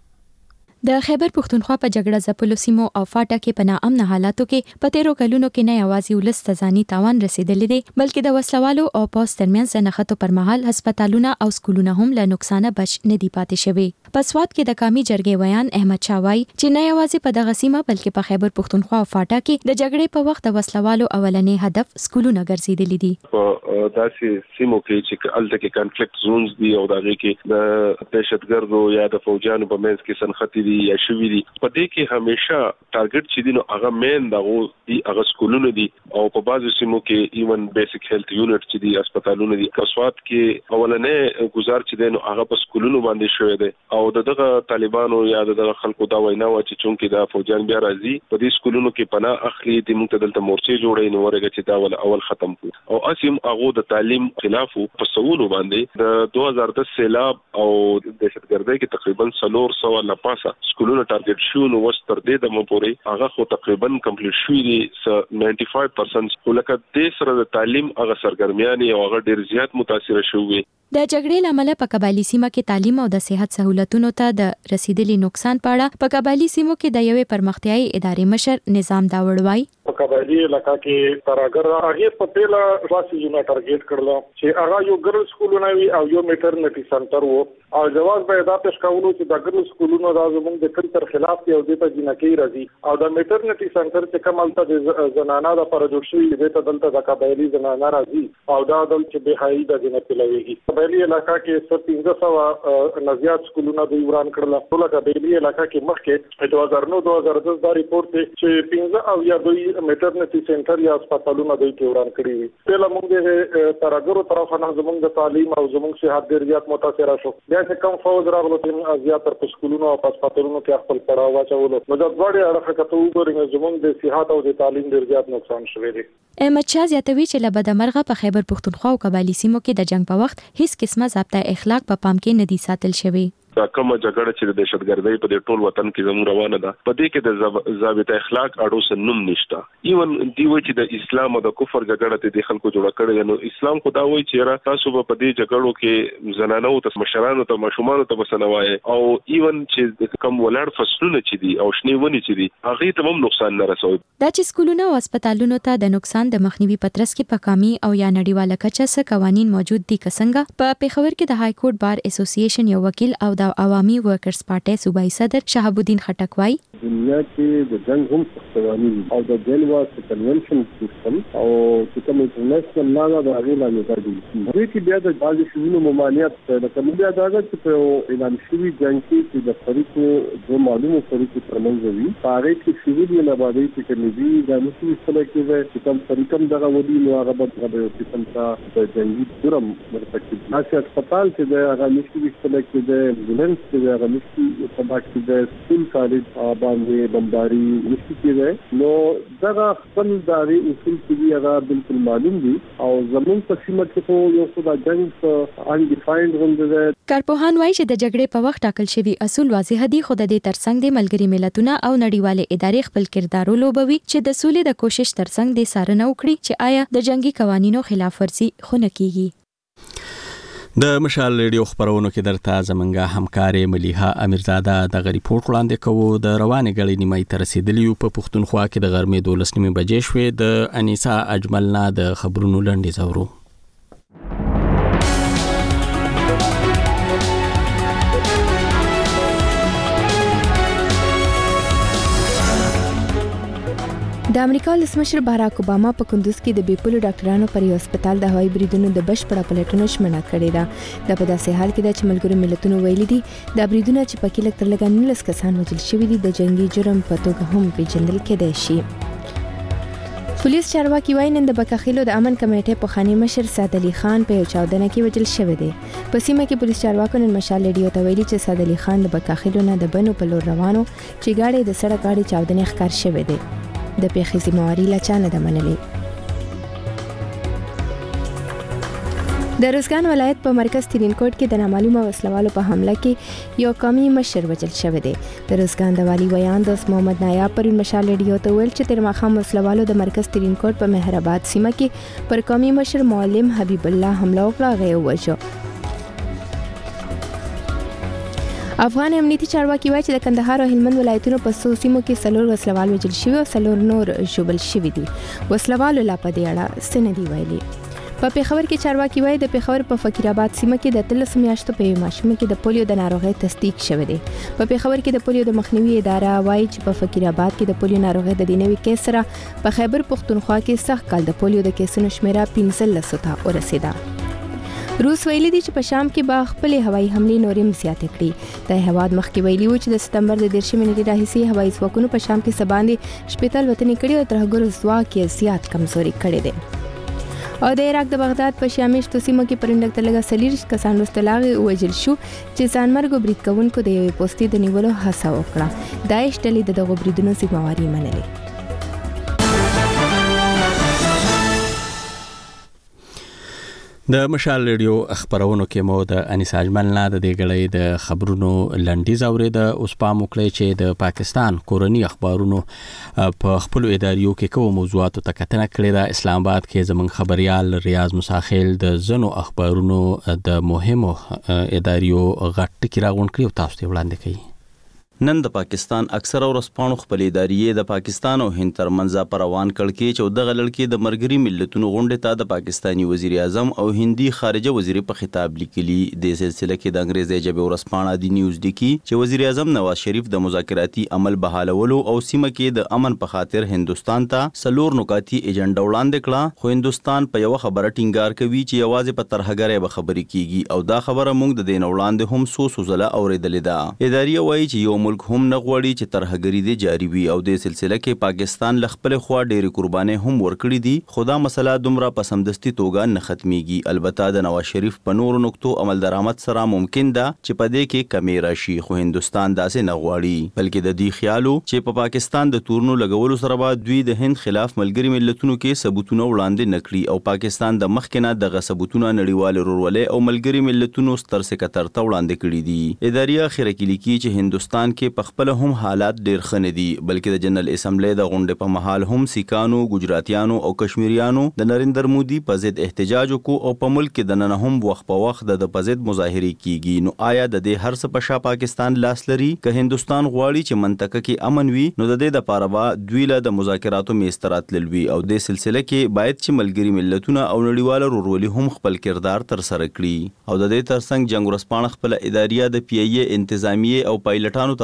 د خیبر پښتونخوا په جګړه ځپلو سیمو او فاټا کې په ناامنه حالاتو کې په تیرو کلونو کې نه یوازې ولس ته ځاني تاوان رسیدلی دی، بلکې د وسلوالو او پوز ترمنځ د نښتو پر مهال هسپتالونه او سکولونه هم له نقصانه بچ نه دي پاتې شوي. په سواد کې د قومي جرګې ویان احمد شاه وایي چې نه یوازې په دغه سیمه بلکې په خیبر پښتونخوا او فاټا کې د جګړې په وخت د وسلوالو اولنې هدف سکولونه ګرځېدلي دي. په داسې سیمو کې چې الته کې کنفلیکټ زونز دي او دغه کې د دهشتګردو یا د فوجانو په منځ کې سنختي دي یا شوي دي، په دې کې همیشه ټارګټ چې دي نو هغه مین دغه دي هغه سکولونه دي او په بعضو سیمو کې ایون بیسیک هیلث یونټ چې دي هسپتالونه دي. په سواد کې اولنې گزار چې دي نو هغه په سکولونو باندې شوی دی او دغه طالبانو یا دغه خلکو دا وینا و چې چونکې دا فوجان بیا راځي په دې سکولونو کې پناه اخلي د موږ ته دلته مورچې جوړې نو ورګه چې دا اول ختم کو او اسیم هغه د تعلیم خلاف په سوونو باندې د 2010 سیلاب او دهشتګردۍ کې تقریبا 300 نه پاسه سکولونو ټارګټ شو نو وستر دې د مپورې هغه خو تقریبا کمپلیټ شوی دي 95% ولکه د سره د تعلیم هغه سرګرمیان او هغه ډیر زیات متاثر شوی. د جګړې لامل په قبایلی سیمه کې تعلیم او د صحت سہولتونو ته د رسیدلي نقصان په اړه په قبایلی سیمو کې د یوې پرمختیايي ادارې مشر نظام داوړ وایي په قبایلی علاقہ کې ترګر هغه په پیله واسي یو ټارګټ کړل چې هغه یو ګرل سکولونه وي او یو میټرنټي سنټر وو او جواز به ادا پېښ کولو چې د ګرل سکولونو د زموږ د کلچر خلاف دی او د ته جنکی راځي او د میټرنټي سنټر چې کمالته د زنانه د پر جوړ شوی دی ته دلته د قبایلی زنانه راځي او دا دل چې به هاي د جنت لويږي. قبایلی علاقہ کې 1500 نزيات سکولونه د وران کړل. ټول قبایلی علاقہ کې مخکې 2009-2010 دا ریپورت دی چې 15 او یا دوی میټرنټي سنټر یا هسپتالونه دوی کې وران کړی وي. په لمونږ د ترګرو طرف نه زموږ د تعلیم او زموږ صحت ډیر زیات متاثر شو. بیا چې کم فوز راغلو چې زیاتره په سکولونو او هسپتالونو کې خپل پړاو واچولو نو د دوړې اړه کته وګورئ زموږ د صحت او د تعلیم ډیر زیات نقصان شوی دی. احمد شاه زیاتوي چې له بدمرغه په خیبر پښتونخوا او قبایلی سیمو کې د جنگ په وخت هیڅ قسمه ضابطه اخلاق په پام کې نه دي ساتل شوی. دا کومه جګړه چې د دهشتګردۍ په دې ټول وطن کې زموږ روانه ده په دې کې د ضابطه اخلاق اړو سنوم نشته. ایون دی وایي چې د اسلام او د کفر جګړه ته د خلکو جوړه کړي نو اسلام خو دا وایي چې تاسو په دې جګړو کې زنانو ته مشرانو ته ماشومان ته بسنوي او ایون چې کوم ولړ فصلونه چې دي او شنی ونی چې دي هغه ته هم نقصان نه رسوي. دا چې سکولونه او هسپتالونو ته د نقصان د مخنیوي پترس کې په قومي او یا نړیواله کچه څه قوانین موجود دي څنګه په پیښور کې د های کورټ بار اسوسییشن یو وکیل او د عوامي ورکرز پارټي صوبایي صدر شهاب الدین خټک وایي دنیا کې د جنگ هم قوانین او د جنوا کنونشن سیستم او چې کوم انټرنیشنل لا د هغه لاندې راځي. دوی کې بیا د بعض شیونو ممانعت د کوم بیا دا چې په اعلان شوی جنگ کې د فریقو د معلومو فریقو ترمنځ وي هغه کې سیویل نه باندې چې کومې د مسلې سره کې چې کوم فریقم دغه ودی نو هغه به د قسم ته د جنگي جرم مرتکب نشي. هسپتال چې د هغه مسلې سره کې د ویجلنس کې هغه نشي په باندې د سکول کالج باندې بمباری نشي کېږي نو دا خپل داري اصول کې هغه بالکل معلوم دي او زمون په سیمه کې خو یو څه د جنگ انډیفاینډ غونډه کارپوهان وایي چې د جګړې په وخت ټاکل شوی اصول واضح دي خو د دې ترڅنګ د ملګري ملتونو او نړیوالې ادارې خپل کردار ولوبوي چې د سولې د کوشش ترڅنګ د سارنه وکړي چې آیا د جنگي قوانینو خلاف ورزي خونه کیږي. د مشال ریډیو خبرونو کې درته زمونږه همکارې ملیحه امیرزاده د ریپورت وړاندې کوو. د روانې غړي نیمه تر رسیدلی په پښتونخوا کې د غرمې 12 بجې شوې. د انیسا اجملنا د خبرونو لنډي زورو. د امریکا ولسمشر باراک اوباما په کندوز کې د بیپولو ډاکټرانو پر یو هسپتال د هوایي بریدونو د بشپړه پلټنو ژمنه کړې ده. دا په داسې حال کې ده چې ملګرو ملتونو ویلي دي دا بریدونه چې پکې لږ تر لږه 19 کسان وژل شوي دي د جنگي جرم په توګه هم پیژندل کېدای شي. پولیس چارواکي وايي نن د بکاخیلو د امن کمیټې پخوانی مشر سعد علي خان په یو چاودنه کې وژل شوی دی. په سیمه کې پولیس چارواکو نن مشال ریډیو ته ویلي چې سعد علي خان د بکاخیلو نه د بنو په لور روانو چې گاډي د سړک گاډي چاودنې ښکار شوی دی. د پیښې ذمہواری لا چا نه ده منلې. د روزګان ولایت په مرکز ترینکوټ کې د نامعلومه وسلوالو په حمله کې یو قومي مشر وژل شوی دی. د روزګان د والي ویان دوست محمد نایاب پرون مشال ریډیو ته ویل چې تر ماښام وسلوالو د مرکز ترینکوټ په مهرآباد سیمه کې پر قومي مشر معلم حبیب الله حمله وکړه، هغه ووژل. افغان امنیتي چارواکي وایي چې د کندهار او هلمند ولایتونو په څو سیمو کې 4 وسلوال وژل شوي او 4 نور ژوبل شوي دي. وسلوالو لا په دې اړه څه نه دي ویلي. په پېښور کې چارواکي وایي د پېښور په فقیر آباد سیمه کې د 13 میاشتو په یو ماشوم کې د پولیو د ناروغۍ تصدیق شوی دی. په پېښور کې د پولیو د مخنیوي اداره وایي چې په فقیر آباد کې د پولیو ناروغۍ د دې نوي کیس سره په خیبر پښتونخوا کې سږ کال د پولیو د کیسونو شمیره 15 ته ورسېده. روس ویلي دي چې په شام کې به خپل هوایي حملې نورم زیاتې کړي. د هواد مخکې ویلي و چې د سپتمبر د 13 نیټې راهیسې هوایي ځواکونو په شام کې سباندې شپېتل وطني کړي او ترهګرو ځواک یې زیات کمزوري کړی دی. او د عراق د بغداد په شامیشتو سیمو کې پرون لږ تر لږه 40 کسان وروسته وژل شو چې ځانمرګو برید کوونکو د یوې پوستې د نیولو هڅه وکړه. داعش ډلې د دغو بریدونو ذمہواری منلې. د مشال ریډیو خبرونو کې مو د انیس اجملنا د دې غړي د خبرونو لنډي زوري د اوس پام وکړي چې د پاکستان کورنی اخبارونو په خپل اداریو کې کوم موضوعاتو ته کتنه کړې ده. اسلام آباد کې زمونږ خبريال ریاض مساخیل د زنو اخبارونو د مهمو اداریو غټ ټکی راغونډ کړي او تاسو ته وړاندې کوي. نن د پاکستان اکثر ورسپانو خپل ادارې د پاکستان او هند ترمنځ پر روان کړ کې چې دغه لړکې د مرګري ملتونو غونډه ته د پاکستانی وزیر اعظم او هندي خارجه وزیر په خطاب لیکلي. د سلسله کې د انګریزي ژبه ورسپانه دی نیوز لیکي چې وزیر اعظم نواز شریف د مذاکراتي عمل بحالولو او سیمه کې د امن په خاطر هندستان ته 4 نکاتی ایجنډا وړاندې کړه، خو هندستان په یو خبره ټینګار کوي چې یوازې په ترهګرۍ به خبرې کیږي او دا خبره موږ د دین وړاندې هم سو زله اوریدلې ده. ادارې وایي چې یو ملک هم نه غواړي چې ترهګری دي جاری وي او د سلسله کې پاکستان لخپل خوا ډېری قرباني هم ورکړي دي. خدا مسله دومره په سمدستي توګه نه ختميږي. البته د نواز شریف په نورو نقطو عمل درآمد سره ممکن ده چې په دې کې کمی راشي، خو هندستان داسې نه غواړي، بلکې د دې خیالو چې په پاکستان د تورنو لګولو سره به دوی د هند خلاف ملګری ملتونو کې ثبوتونه وړاندې نکړي او پاکستان د مخکنه دغه ثبوتونه نړیوال رورولې او ملګری ملتونو ستر سکتر ته وړاندې کړي دي. ادارې اخر کې لیکي چې هندستان کې په خپل هم حالات ډیر ښه نه دي، بلکې د جنرال اسمبلی د غونډې په محل هم سیکانو، ګجراتیانو او کشمیریانو د نریندر مودي په ضد احتجاج وکړو او په ملک کې د نن هم وخت په وخت د په ضد مظاهرې کیږي. نو آیا د دې هر څه په شا پاکستان لاس لري؟ که هندستان غواړي چې منطقه کې امن وي نو د دې لپاره به دوی له د مذاکراتو میسترات لوي او د سلسله کې باید چې ملګری ملتونه او نړیواله رورولي هم خپل کردار تر سره کړي. او د دې ترڅنګ جنگ ورسپانه خپل اداریه د پی ای انتظامیه او پایلټانو تر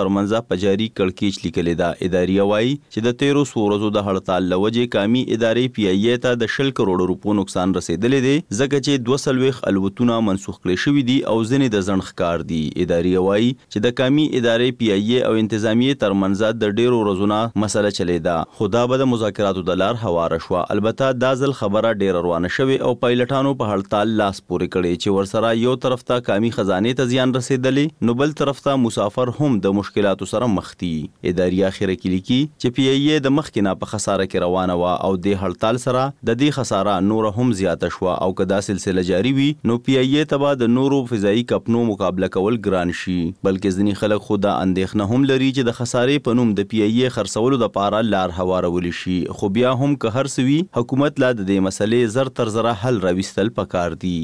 ترمنځ په جاری کړکېچ لیکلې ده. ادارې وایي چې د 13 ورځو د هړتال لوجې کامي ادارې پی ای ای ته د 10 کروڑ روپو نقصان رسیدلې دی ځکه چې 240 الوتونه منسوخ کړي شوي دي او ځینې د ځنډ ښکار دي. ادارې وایي چې د کامي ادارې پی ای ای او انتظامیې ترمنځ د ډیرو ورځو مسله چلې ده. خدا به د مذاکراتو د لار هواره شوه. البته دا ځل خبره ډیره روانه شوې او پایلټانو په هړتال لاس پورې کړی چې ورسره یو طرف ته کامي خزانې ته زیان رسیدلی نو بل طرف ته مسافر هم د مشکلاتو سره مخ دي. ادارې اخیره کې لیکي چې پی ای ای د مخکې نه په خساره کې روانه وه او د هړتال سره د دې خساره نور هم زیاته شوه او که دا سلسله جاری وي نو پی ای ای ته به د نورو فضایي کپنو مقابله کول ګران شي. بلکې ځینې خلک خو دا اندېښنه هم لري چې د خسارې په نوم د پی ای ای خرڅولو د پاره لار هوارول شي. خو بیا هم که هر څه وي حکومت لا د دې مسلې زر تر زره حل راوستل پکار دي.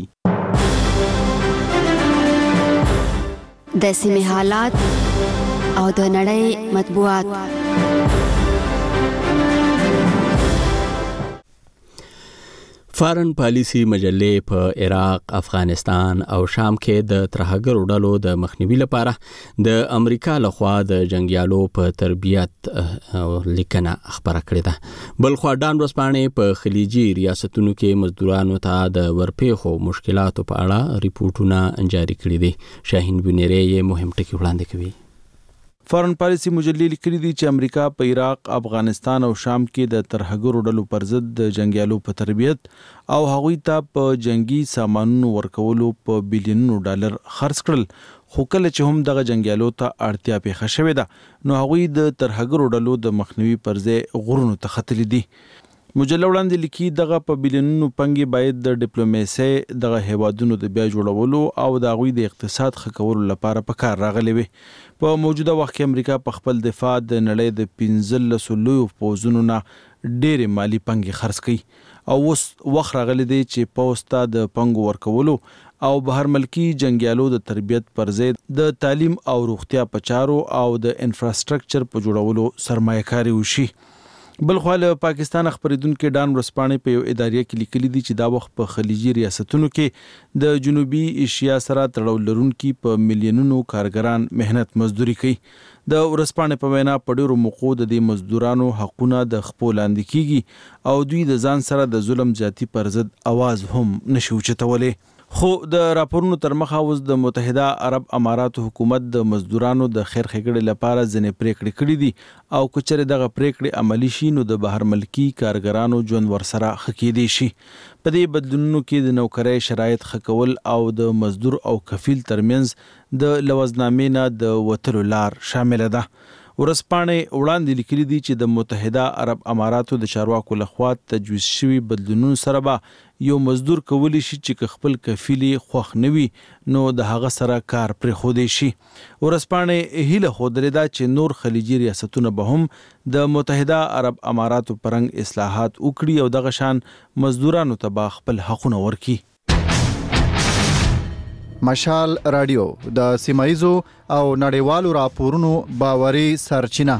د سیمې حالات او د نړۍ مطبوعات. فارن پالیسی مجلې په عراق، افغانستان او شام کې د ترهګرو ډلو د مخنیوي لپاره د امریکا لخوا د جنگیالو په تربیت لیکنه خبره کړې ده. بلخوا ډان ورځپاڼې په خلیجي ریاستونو کې مزدورانو ته د ورپېښو مشکلاتو په اړه ریپورټونه جاری کړي دي. شاهین بنيري یې مهم ټکي وړاندې کوي. فارن پالیسی مجلې لیکلي دي چې امریکا په عراق، افغانستان او شام کې د ترهګرو ډلو پر ضد د جنگیالو په تربیت او هغوی ته په جنگي سامانونو ورکولو په بلیونونو ډالر خرڅ کړل. خو کله چې هم دغه جنگیالو ته اړتیا پیښه شوې ده نو هغوی د ترهګرو ډلو د مخنیوي پر ځای غرونو ته ختلي دي. مجله وړاندې لیکي دغه په بلیونونو پنګې باید د ډیپلوماسۍ دغه هیوادونو د بیا جوړولو او د هغوی د اقتصاد ښه کولو لپاره په کار راغلي وي. په موجوده وخت کې امریکا په خپل دفاع د نړۍ د 15 لویو پوځونو نه ډېرې مالی پنګې خرڅ کوي او اوس وخت راغلی دی چې پوځ ته د پنګو ورکولو او بهر ملکی جنگیالو د تربیت پر ضد د تعلیم او روغتیا په چارو او د انفراستراکچر په جوړولو سرمایه کاري وشي. بلخوا له پاکستان خبرېدونکو ډان ورځپاڼې په یو ادارې کې لیکلي دي چې دا وخت په خلیجي ریاستونو کې د جنوبي ایشیا سره تړاو لرونکي په میلیونونو کارګران مهنت مزدوري کوي. د ورځپاڼې په وینا په ډېرو موقعو د دې مزدورانو حقونه د خپو لاندې کیږي او دوی د ځان سره د ظلم زیاتی پر ضد आवाज هم نشي اوچتولی. خو د راپورونو تر مخه اوس د متحده عرب اماراتو حکومت د مزدورانو د خیر ښېګړې لپاره ځینې پریکړې کړې دي او که چېرې دغه پریکړې عملي شي نو د بهر ملکي کارګرانو ژوند ورسره ښه کیدی شي. په دې بدلونونو کې د نوکرۍ شرایط ښه کول او د مزدور او کفیل ترمنځ د لوزنامې نه د وتلو لار شامله ده. ورځپاڼې وړاندې لیکلي دي چې د متحده عرب اماراتو د چارواکو لخوا تجویز شوي بدلونونو سره به یو مزدور کولی شي چې خپل کفیل خوښ نه وي نو د هغه سره کار پرېښودی شي. ورځپاڼې هیله ښودلې ده چې نور خلیجي ریاستونه به هم د متحده عرب اماراتو پرنګ اصلاحات وکړي او دغه شان مزدورانو ته به خپل حقونه ورکړي. مشال رادیو د سیمایزو او نړیوالو راپورونو باوري سرچینه.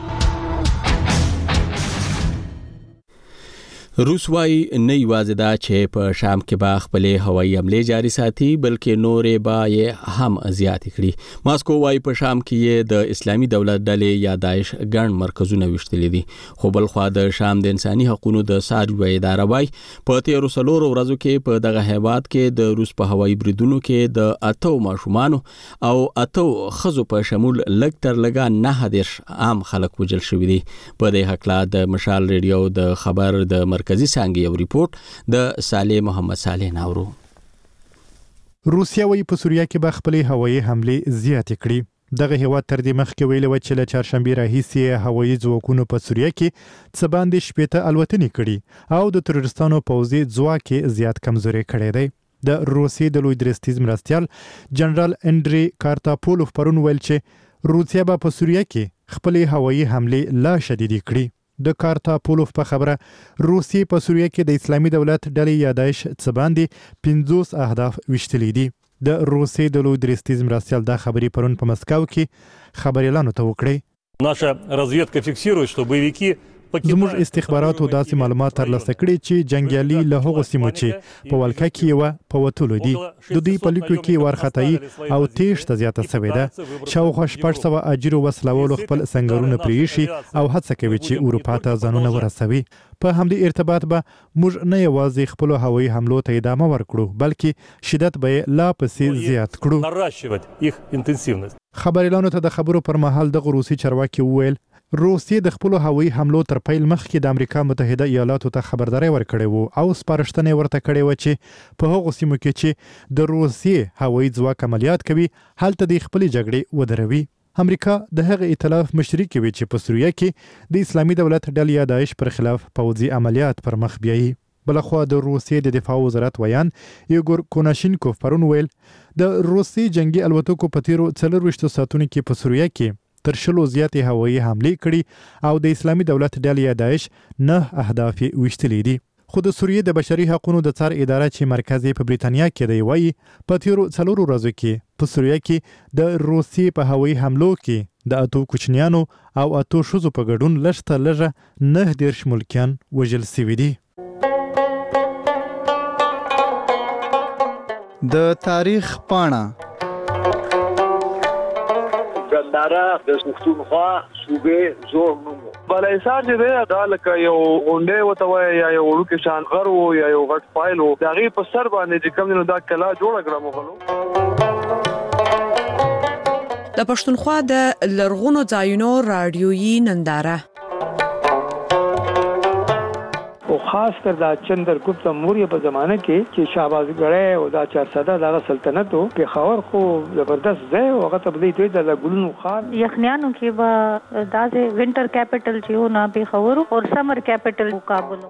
روس وايي نه یوازې دا چې په شام کې به خپلې هوایي حملې جاري ساتي بلکې نورې به یې هم زیاتې کړي. ماسکو وايي په شام کې یې د اسلامي دولت ډلې یا داعش ګڼ مرکزونه ویشتلي دي. خو بلخوا د شام د انساني حقوقو د څارنې اداره وايي په 13 ورځو کې په دغه هیواد کې د روس په هوایي بریدونو کې د 8 ماشومانو او 8 ښځو په شمول لږ تر لږه 9 عام خلک وژل شوي دي. په دې هکله د مشال ریډیو د خبر د مرکزی څانګې یو ریپورت د صالح محمد صالح ناورو. روسیا وايي په سوریه کې به خپلې هوایي حملې زیاتې کړي. دغه هیواد تر دې مخکې ویلي و چې له چهارشنبې راهیسې هوایي ځواکونو په سوریه کې څه باندې 15 الوتنې کړي او د تروریستانو پوځي ځواک یې زیات کمزوری کړی دی. د روسیې د لوی درستیز مرستیال جنرال انډری کارتاپولوف پرون ویل چې روسیا به په سوریه کې خپلې هوایي حملې لا شدیدې کړي. د کارتاپولوف په خبره روسیې په سوریه کې د اسلامي دولت ډلې یا داعش څه باندې 50 اهداف ویشتلي دي. د روسیې د لوی درستیز مرستیال دا خبرې پرون په مسکو کې خبريالانو ته وکړې. Наша разведка фиксирует, что боевики زموږ استخباراتو داسې معلومات ترلاسه کړي چې جنگیالي له هغو سیمو چې په ولکه کې وه په وتلو دي. د دوی په لیکو کې وارخطایي او تیښته زیاته سوې ده. شاوخوا 600 اجیرو وسلوالو خپل سنګرونه پرېښي او هڅه کوي چې اروپا ته ځانونه ورسوي. په همدې ارتباط به موږ نه یوازې خپلو هوایي حملو ته ادامه ورکړو بلکې شدت به یې لا پسې زیات کړو. خبریالانو ته د خبرو پر مهال دغه روسي چارواکي وویل روسیې د خپلو هوایي حملو تر پیل مخکې د امریکا متحده ایالاتو ته خبرداری ورکړی وو او سپارښتنه ورته کړې وه چې په هغو سیمو کې چې د روسیې هوایي ځواک عملیات کوي هلته د خپلې جګړې ودروي. امریکا د هغه ائتلاف مشري کوي چې په سوریه کې د اسلامي دولت ډلې یا داعش پر خلاف پوځي عملیات پر مخ بیایي. بلخوا د روسیې د دفاع وزارت ویان ایګور کوناشینکوف پرون ویل د روسي جنگي الوتکو په تیرو 24 ساعتونو کې په سوریه کې تر 100 زیاتې هوایي حملې کړي او د اسلامي دولت ډلې یا داعش 9 اهداف ویشتلې دي. خو د سوریې د بشري حقوقو د څار اداره چې مرکز یې په بریتانیا کې دی وایي په تیرو 4 ورځو کې په سوریه کې د روسیې په هوایي حملو کې د 8 کوچنیانو او 8 ښځو په ګډون لږ تر لږه 9 ملکیان وژل شوي دي. د تاریخ پاڼه ګنداره د پښتونخوا صوبې زوړ نوم بلایسار چې دی دا لکه یو غونډې ورته وایي یا یو وړوکی شان غر و یا یو غټ فایل و د هغې په سر باندې چې کوم دی نو دا کلا جوړه کړه مغلو. د پښتونخوا د لرغونو ځایونو راډیویي ننداره او خاص کر دا چندرګپت موریه په زمانه کې چې شهبازګړی او دا 400 دغه سلطنت او پېښور خو زبردست ځای او هغه ته بدلی دوی د ګلونو خار یخنیانو کې به دا د وینټر کیپټل چې و نه پېښور او سمر کیپټل کابل.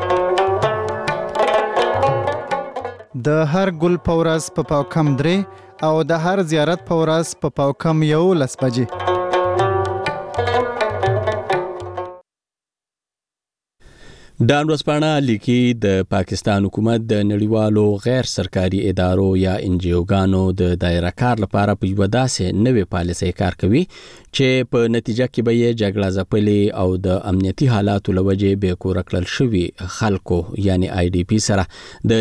د هر ګل پورس په پاوکم 3 او د هر زیارت پورس په پاوکم 11 بجې. ډان ورځپاڼه لیکي د پاکستان حکومت د نړیوالو غیر سرکاري ادارو یا انجیوګانو د دایره کار لپاره په یوه داسې نوې پالیسۍ کار کوي چې په نتیجه کې به یې جګړه ځپلې او د امنیتي حالاتو له وجې بې کوره کړل شوي خلکو یعنی IDP سره د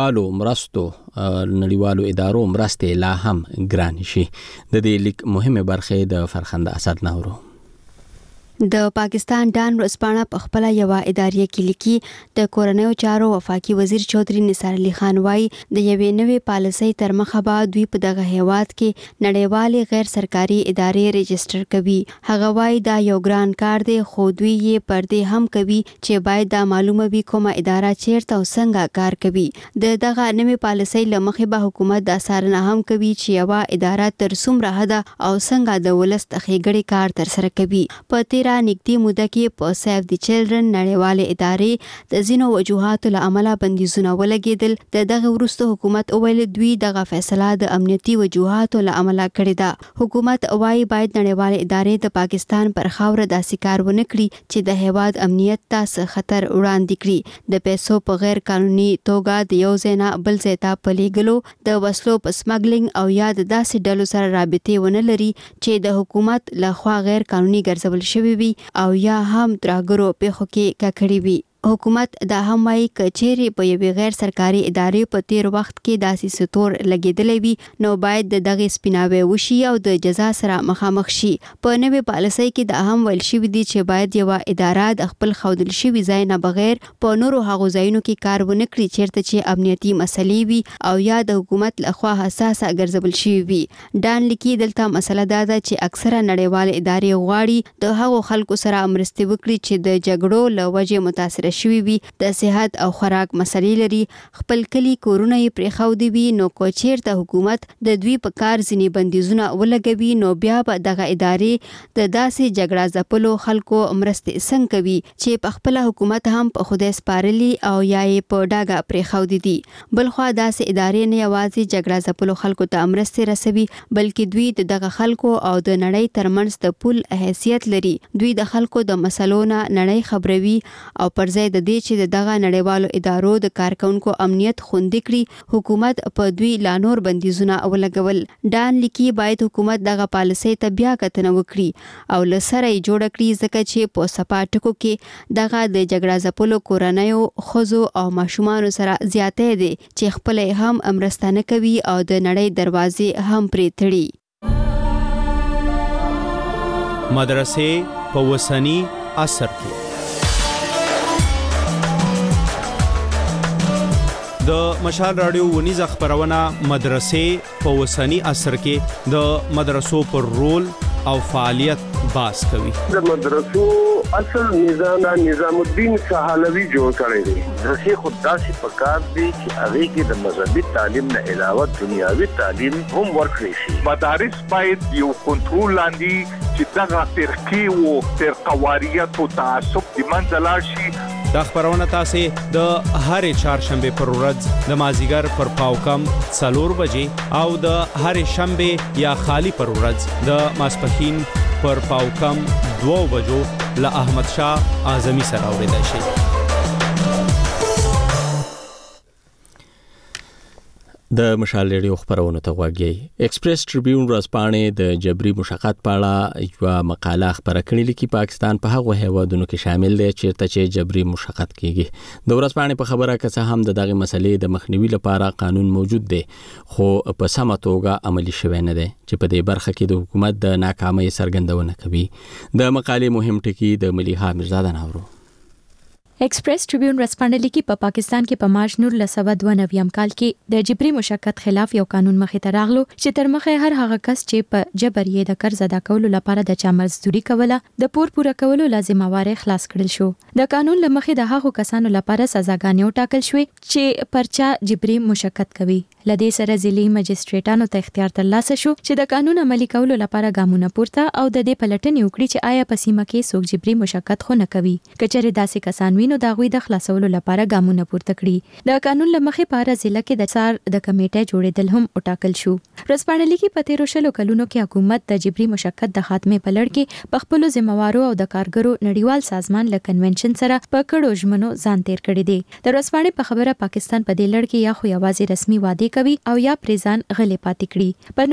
نړیوالو ادارو مرستې لا هم ګرانې شي. د دې لیک مهمه برخه د فرخنده اسد ناورو. د پاکستان ډان ورځپاڼه په خپل یو ادارې کې لیکي د کورنیو چارو وفاقي وزیر چودري نثار علي خان وايي د یوې نوې پالیسۍ تر مخه به دوی په دغه هیواد کې نړیوالې غیر سرکاري ادارې رجسټر کوي. هغه وايي دا یو ګران کار دی خو دوی یې پر دې هم کوي چې باید دا معلومه وي کومه اداره چیرته او څنګه کار کوي. د دغه نوې پالیسۍ له مخې به حکومت دا څارنه هم کوي چې یوه اداره تر څومره حده او څنګه د ولس د ښېګړې کار ترسره کوي. په نږدې موده کې په سیف دی چلډرن نړیوالې ادارې د ځینو وجوهاتو له امله بندیزونه ولګېدل. د دغه وروسته حکومت وویل دوی دغه فیصله د امنیتي وجوهاتو له امله کړې ده. حکومت وایي باید نړیوالې ادارې د پاکستان پر خاوره داسې کار ونه کړي چې د هیواد امنیت ته څه خطر وړاندې کړي. د پیسو په غیر قانوني توګه د یو ځای نه بل ځای ته په لیږلو د وسلو په سمګلینګ او یا د داسې ډلو سره رابطې ونه لري چې د حکومت لخوا غیر قانوني ګرځول شوي وي او یا هم ترهګرو پیښو کې ککړې وي. حکومت دا هم وایي که چیرې په یوې غیر سرکاري ادارې په تیر وخت کې داسې ستور لګېدلی وي نو باید د دغې سپیناوی وشي او د جزا سره مخامخ شي. په نوې پالیسۍ کې دا هم ویل شوي دي چې باید یوه اداره د خپل ښودل شوي ځای نه بغیر په نورو هغو ځایونو کې کار ونه کړي چیرته چې امنیتي مسلې وي او یا د حکومت لخوا حساسه ګرځول شوي وي. ډان لیکي دلته مسله دا ده چې اکثره نړیوالې ادارې غواړي د هغو خلکو سره مرستې وکړي چې د جګړو له وجې متاثره شوي وي، د صحت او خوراک مسلې لري، خپل کلی کورونه یې پرېښودي وي. نو که چیرته حکومت د دوی په کار ځینې بندیزونه ولګوي نو بیا به دغه ادارې د داسې جګړه ځپلو خلکو مرستې څنګه کوي چې په خپله حکومت هم په خدای سپارلي او یا یې په ډاګه پرېښودي دي. بلخوا داسې ادارې نه یوازې جګړه ځپلو خلکو ته مرستې رسوي بلکې دوی د دغه خلکو او د نړۍ ترمنځ د پل حیثیت لري. دوی د خلکو د مسلو نه نړۍ خبروي او پر ځای د دې چې دغه نړیوالو ادارو د کارکونکو امنیت خوندي کړي حکومت په دوی لا نور بندیزونه ولګول. ډان لیکي باید حکومت دغه پالیسۍ ته بیا کتنه وکړي او له سره یې جوړ کړي ځکه چې په سپاټکو کې دغه د جګړه ځپلو کورنیو ښځو او ماشومانو سره زیاتې دي چې خپل هم مرسته نه کوي او د نړۍ دروازې هم پرې تړي. مدرسې په وسنی عصر کې د مشال رادیو ونیزه خبرونه مدرسې په وسنی عصر کې د مدرسو پر رول او فعالیت باس کوي. د مدرسو اصل نظام الدین سهالوی جوړ کړی دی. مدرسې خود داسې پکار دي چې هغه کې د مذهبي تعلیم نه علاوه دنیاوي تعلیم هم ورکړي شي. مدارس باید یو کنټرول لاندې چې دغه فرقې او فرقواریت او تعصب د منځ لاړ شي. دا خبرونه تاسو د هرې چهارشنبه پر ورځ د مازیګر پر پاوکم 4 بجې او د هرې شنبه یا خالی پر ورځ د ماسپښین پر پاوکم 2 بجو له احمد شاه اعظمي سره اوریدل شي. د مشال ریډیو خبرونه ته غوږی. ایکسپریس ټریبیون ورځپاڼې د جبري مشقت په اړه یو مقاله خبره کړې لیکي پاکستان په هغه هیوادونو کې شامل دی چیرته چې جبري مشقت کیږي. د ورځپاڼې په خبره کې څه هم دغه مسلې د مخنیوي لپاره قانون موجود دی خو په سمه توګه عملی شوی نه دی چې په دې برخه کې د حکومت د ناکامۍ څرګندونه کوي. د مقالې مهم ټکی د ملیحه مرزا ناورو. ایکسپریس ټریبیون ورځپاڼه لیکي په پاکستان کې په مارچ 1992 کال کې د جبري مشقت خلاف یو قانون مخې ته راغلو چې تر مخه هر هغه کس چې په جبر یې د قرض ادا کولو لپاره د چا مزدوري کوله د پور پوره کولو لازمه واره خلاص کړل شو. د قانون لمخې د هغو کسانو لپاره سزاګانې ټاکل شوې چې پرچا جبري مشقت کوي. لدې سره ځلې مجستریټانو ته اختیار ترلاسه شو چې د قانون عملي کولو لپاره ګامونه پورته او د دې پلټنې وکړي چې آیا په سیمه کې څوک جبري مشقت خو نه کوي. کچره داسې کسان وینو دا غوي د خلاصولو لپاره ګامونه پورته کړي. د قانون لمخې په اړه ضلع کې د څار د کمیټې جوړېدل هم وټاکل شو. ورځپاڼه لیکي په 13 کلونو کې حکومت د جبري مشقت د خاتمه په لړ کې په خپل ذمہوارو او د کارګرو نړیوال سازمان له کنونشن سره په کډو ژمنو ځان تیر کړی دی. د ورځپاڼې په خبره پاکستان په دې لړ کې یا خو یوازې رسمي وعده کوي او یا پریزان غلې پاتې کړي. په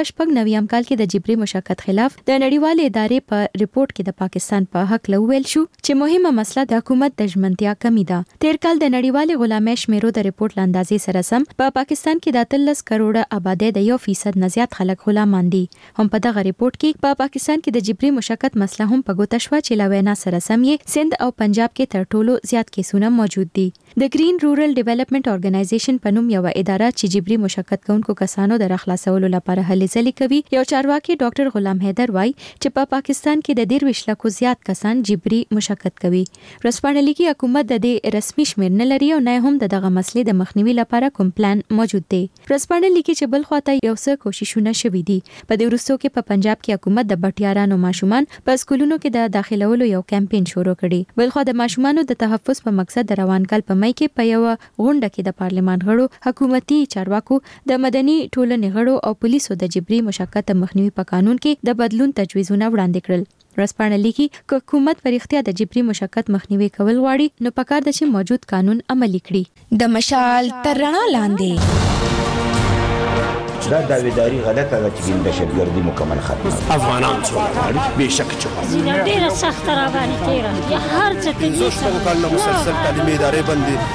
1999 کال کې د جبري مشقت خلاف د نړیوال ادارې په ریپورت کې د پاکستان په حق لویل شو چې مهمه مسله د حکومت د ژمنتیا کمی ده. تیر کال د نړیوال غلامۍ شمیرو د ریپورت لاندازې سره سم په پاکستان کې د 13 کروڑه آبادی د 1% نه زیات خلک غلامان دي. هم په دغه ریپورت کې په پاکستان کې د جبري مشقت مسله هم په ګوته شوه چې لوینا سره سم یې سند او پنجاب کې تر ټولو زیات کیسونه موجود دي. د گرین رورل ډیولپمنٹ ارګنایزیشن په نوم یو اداره چې جبري مشقت کوونکو کسانو د خلاصولو لپاره هلې ځلې کوي یو چارواکي ډاکټر غلام حیدر وای چې په پاکستان کې د 23 لکو زیات کسان جبري مشقت کوي. ورځپاڼه لیکي حکومت د دې رسمي شمیر نه لري او نه هم دغه مسلې د مخنیوي لپاره کوم پلان موجود دی. ورځپاڼه لیکي چې بل خواته یو څه کوششونه شوي دي. په دې وروستو کې په پنجاب کې حکومت د بټیارانو ماشومان په سکولونو کې د داخلولو یو کمپاین شروع کړي. بل خو د ماشومانو د تحفظ په مقصد د روان کال په مې کې په یو غونډه کې د پارلمان غړو حکومتي چارواکو د مدني ټولنې غړو او پولیسو د جبري مشقت مخنیوي په قانون کې د بدلون تجویزونه وړاندې کړل. ورځپاڼه لیکي که حکومت په اړتیا د جبري مشقت مخنیوي کول غواړي نو پکار د چې موجود قانون عملي کړي. د مشال تر رڼا لاندې دا داویداری غلطه ده چې د دهشتګردي مکمل ختمه افغانان څو بهشک چوکا ډیره سخت را باندې تیرا یا هر څه کې کله مسلسل تعلیمي ادارې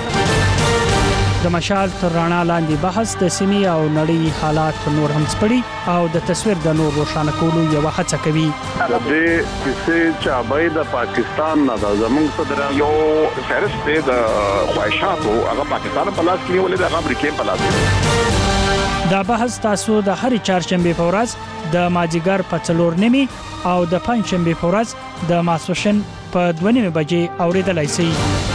بندي. د مشال تر رڼا لاندې بحث د سیمې او نړۍ حالات نور هم سپړي او د تصویر د نور روښانه کولو یو هڅه کوي. د دې کیسې چې ابای د پاکستان نه د زمونږ صدر یو فهرست د خواهشاتو هغه پاکستان په لاس کې ولې د امریکا په لاس کې. دا بحث تاسو د هرې چهارشنبه په ورځ د مازیګر په 4:30 او د پنځشنبه په ورځ د ماسپښین په 2:30 بجې اوریدلای شئ.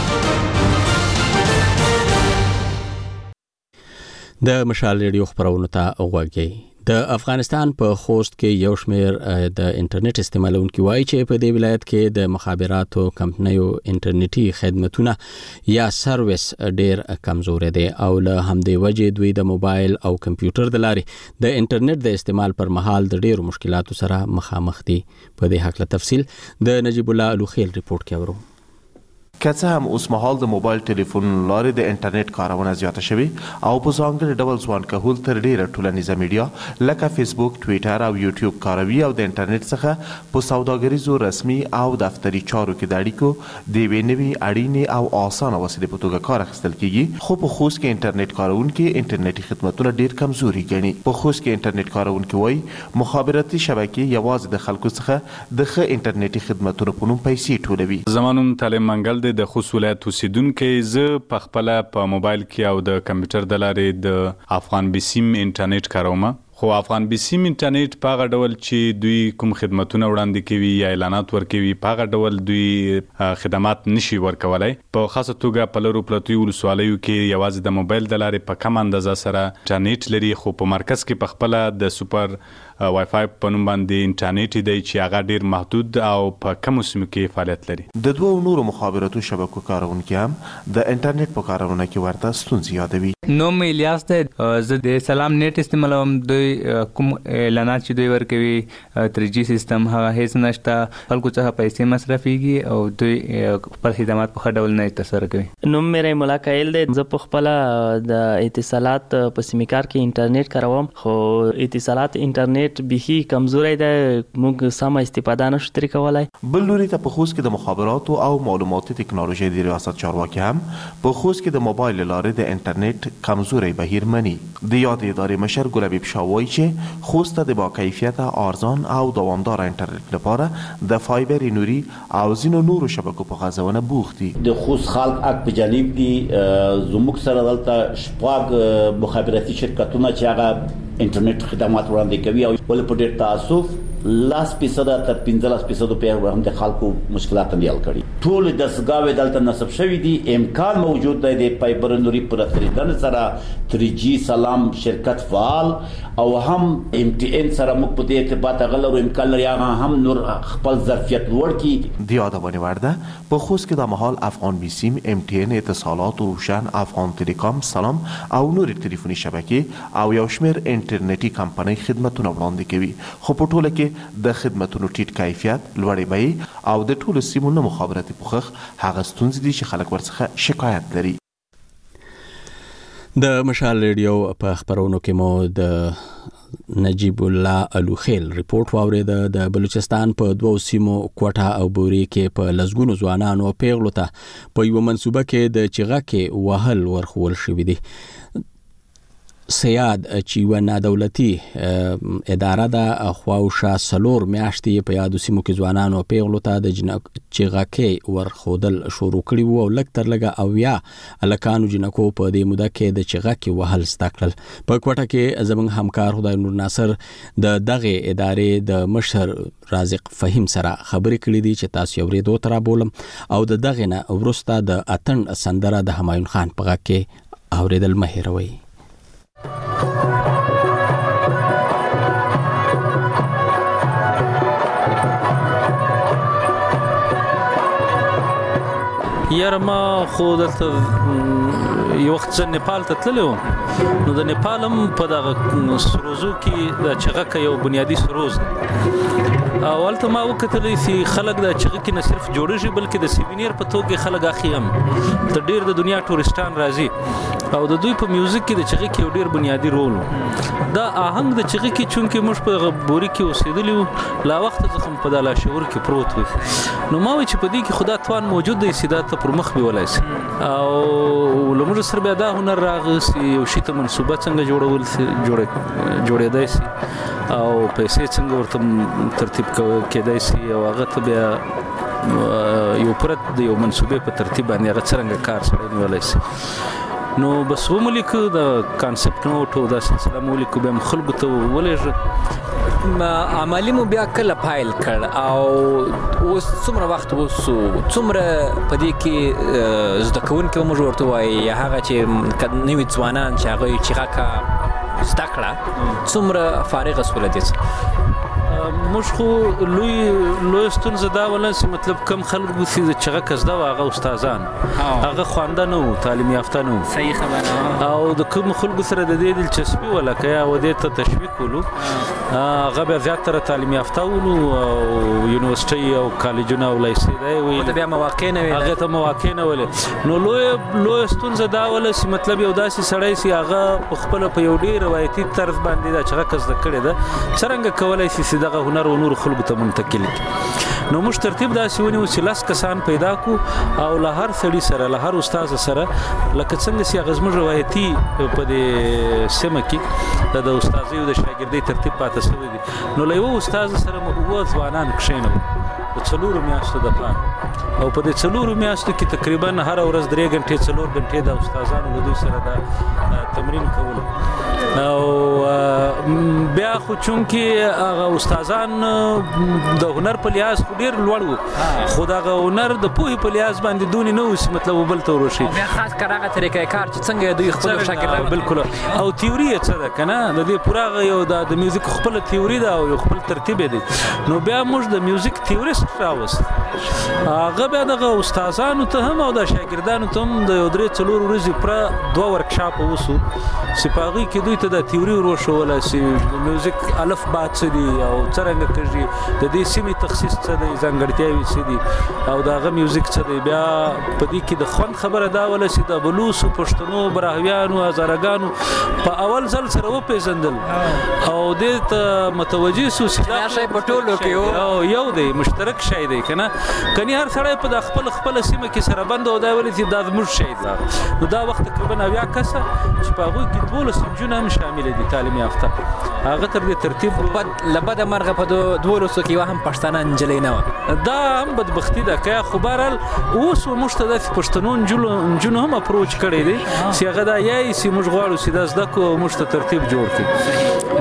د مشال ریډیو خبرونه ته وګورئ. د افغانستان په خوست کې یو شمېر د انټرنیټ استعمالونکو وایي چې په دې ولایت کې د مخابراتو کمپنیو انټرنیټي خدماتونه یا سرویس ډېر کمزوري دي او له همدې وجې دوی د موبایل او کمپیوټر د لارې د انټرنیټ د استعمال پر مهال د ډېرو مشکلاتو سره مخامخ دي. په دې حق له تفصیل د نجیب الله الوخیل ریپورت کې اورو. که څه هم اوس مهال د موبایل ټلیفون لارې د انټرنیټ کارونه زیاته شوې او په ځانګړي ډول ځوان کهول تر ډیره ټولنیزه میډیا لکه فیسبوک، ټویټر او یوټیوب کاروي او د انټرنیټ څخه په سوداګریزو رسمي او دفتري چارو کې د اړیکو د یوې نوې اړینې او اسانه وسیلې په توګه کار اخیستل کیږي. خو په خوست کې انټرنیټ کاروونکي انټرنیټي خدمتونه ډیر کمزوري ګڼي. په خوست کې انټرنیټ کاروونکي وایي مخابراتي شبکې یوازې د خلکو څخه د ښه انټرنیټي خدمتونو په نوم پیسې ټولوي. زمانوم طالب منګل د خوست ولایت اوسیدونکی، زه په خپله په موبایل کې او د کمپیوټر د لارې د افغان بسیم انټرنیټ کاروم. خو افغان بسیم انټرنیټ په هغه ډول چې دوی کوم خدمتونه وړاندې کوي یا اعلانات ورکوي په هغه ډول دوی خدمات نشي ورکولای. په خاصه توګه په لرو پرتو ولسوالیو کې یوازې د موبایل د لارې په کم اندازه سره انټرنیټ لري، خو په مرکز کې په خپله د سوپر وای فای په نوم باندې انټرنیټ دی چې هغه ډیر محدود او په کمو سیمو کې فعالیت لري. د دوو نورو مخابراتو شبکو کارونکي هم د انټرنیټ په کارونه کې ورته ستونزې یادوي. نوم الیاس دی، زه د سلام نیټ استعمالوم. دوی کوم اعلانات چې دوی ورکوي 3G سیستم هغه هیڅ نشته، خلکو څخه پیسې مصرفیږي او دوی خپل خدمات په ښه ډول نه ترسره کوي. نوم میرا مولا کایل دی، زه په خپله د اتصالات په سیمکار کې انټرنیټ کاروم، خو اتصالات انټرنیټ بيخي کمزوري ده، موږ سم استفاده نشو ترې کولای. بل لوري ته په خوست کې د مخابراتو او معلوماتي ټکنالوژي د ریاست چارواکي هم په خوست کې د موبایل لارې د انټرنیټ کمزوري بهیر مني. د یاد ادارې مشر ګل حبیب شاه وایي چې خوست ته د با کیفیت، ارزان او دوامدار انټرنیټ لپاره د فایبر نوري او ځینو نورو شبکو په غځونه بوخت دي. د خوست خلک اک په جانب دي زموږ سره دلته شپږ مخابراتي شرکتونه چې هغه انټرنیټ خدمات وړاندې کوي او ول په ډېر تاسف 10% تر 15% په هم د خلکو مشکلات نه حل کړي. ټول د سګاوي دلته نصب شوی دي، امکان موجود دی د فایبر نوري پر تریدن سره 3G سلام شرکت فعال او هم MTN سره موږ په دې ارتباط غلرو امکان لري هم نور خپل ظرفیت لوړ کړي. د یادونه ورده په خوست کې د محل افغان بسیم، MTN اتصالات، روشن، افغان تلیکام، سلام او نور ټلیفوني شبکې او یو شمېر انټرنیټي کمپنۍ خدمتونه وړاندې کوي. خو په ټوله کې د خدمتونو ټیټ کیفیت، لوړې بیې او د ټولو سیمو نه مخابراتي پوښښ هغه ستونزې دي چې خلک ورڅخه شکایت لري. د مشال ریډیو په خبرونو کې مو د نجیب الله الوخیل ریپورت واوریده. د بلوچستان په دوو سیمو کوټه او بوري کې په لزګونو ځوانانو پیغلو ته په یو منصوبه کې د چغکه وهل ورخول شوې دي. سیاد چې یو نادولتي اداره ده خواوشا سلور میاشتې په یادو سیمو کې ځوانانو پیغلو ته د چغکه ورخودل شروع کړي وو او لږ تر لږه او یا الکانو جنکو په دې موده کې د چغکه وهل استقلال. په کوټه کې زمونږ همکار خدای نور ناصر د دغه ادارې د مشر رازق فهیم سره خبرې کړې دي چې تاسو یې ورېدو تر بولم او د دغه نه ورسته د اتن سندره د همایون خان په غږ کې اوریدل مهیروي. یاره ما خو دلته یو وخت زه نیپال ته تللی وم، نو د نیپال هم په دغه سروزو کې د چغکه یو بنیادي سروز او هلته ما وکتلی چې خلک د چغکې نه صرف جوړېږي بلکې د سیوینیر په توګه خلک اخلي هم. ته ډېر د دنیا ټورستان راځي او د دوی په میوزیک کې د چغکې یو ډېر بنیادي رول و. دا آهنګ د چغکې چونکې موږ په بوري کې اوسېدلي وو لا وخته څخه په دا لاشعور کې پروت وي، نو ما وایي چې په دې کې خو دا توان موجود دی چې دا ته پر مخ بیولی شي او له موږ سره بیا دا هنر راغی چې یو شي ته منصوبه څنګه جوړېدی شي او پیسې څنګه ورته ترتیب کېدی شي او هغه ته بیا یو پرت د یو منصوبې په ترتیب باندې هغه څرنګه کار سړی نیولی شي. نو بس وملیکو د کانسپټ نوټ او دا سلسله مو ولیکو بیا مو خلکو ته ولیږه. عملي مو بیا کله پایل کړ او اوس څومره وخت وسو څومره په دې کې زده کوونکي موږ ورته وایي یا هغه چې نوي ځوانان چې هغوی چغکه زده کړه څومره فارغه سوله دي؟ موږ خو لوی ستونزه دا ولا چې مطلب کم خلکو چې چغه کزدا هغه استادان هغه خوانده نه وو تعلیم یافته نه وو صحیح خبره او د کوم خلکو سره د دې دلچسپي ولا کیا و دې ته تشویق ولو هغه بیا زیاتره تعلیم یافته ولو او یونیورسيټي او کالجونه او لیسې دی وی بیا مواقع نه وي هغه ته مواقع نه ولې نو لوی ستونزه دا ولا چې مطلب یو داسې سړی سي هغه خپل په یو ډیر روایتي طرز باندې دا چغه کزدا کړی ده څنګه کولای شي چې دغه هنر او نور خلکو ته منتقل کړي نو موږ ترتیب داسې ونیو چې لاس کسان پیدا کو او له هر سړي سره له هر استاد سره لکه څنګه چې هغه زموږ روایتي په دې سیمه کې د استادۍ او د شاګردۍ ترتیب پاتې شوی دی نو له یو استاد سره مو ځوانان کښینو د 4 میاشتو د پلان او په دې 4 میاشتو کې تقریبا هر ورځ 3 غنټې 4 غنټې د استادانو له دوی سره د تمرین کول او بیا خو چونکې هغه استادان د هنر په لیاس ډیر لوړ وو خو دا هنر د پوهې په لیاس باندې دونی نه اوس مطلب بل تور شي بیا خاص کراغه طریقې کار چې څنګه دوی خپل شاګردان بالکل او تیوري څه ده کنه د دې پوره یو د میوزیک خپل تیوري ده او خپل ترتیب دی نو بیا موږ د میوزیک تیوریست راوست هغه بیا د استادانو ته هم او د شاګردانو ته هم د 3-4 ورځې پر 2 ورکشاپ وسو سپاغي کې دوی ته د تیوري وروښوله چې میوزیک الف بات څه دي او څنګه کوي د دې سیمې تخصیص څه دی ځانګړتیاوې څه دي او داغه میوزیک څه دی بیا په دې کې د خوند خبره دا ولا چې د بلوس پښتنو براهویانو هزارګانو په اول ځل سره وپیژندل او دې ته متوجي سو چې شای په ټولو کې او یو دی مشترک شای دی کنه کني هر سړی په خپل سیمه کې سره بند او دا ولې چې د زموږ شای دی نو دا وخت تقریبا 90 کسه چې په هغه کې 12 جون هم شامل دي تعلیم یافته هغه تر دې ترتیب لبد مرغه په 12 کې هم پښتانه انجلې نه دا هم بدبختی ده که خو بهرال اوس مشتدف پښتنو انجونو هم اپروچ کړی دي چې هغه دا یای چې موږ غواړو چې دا زده کو مشت ترتیب جوړ کړي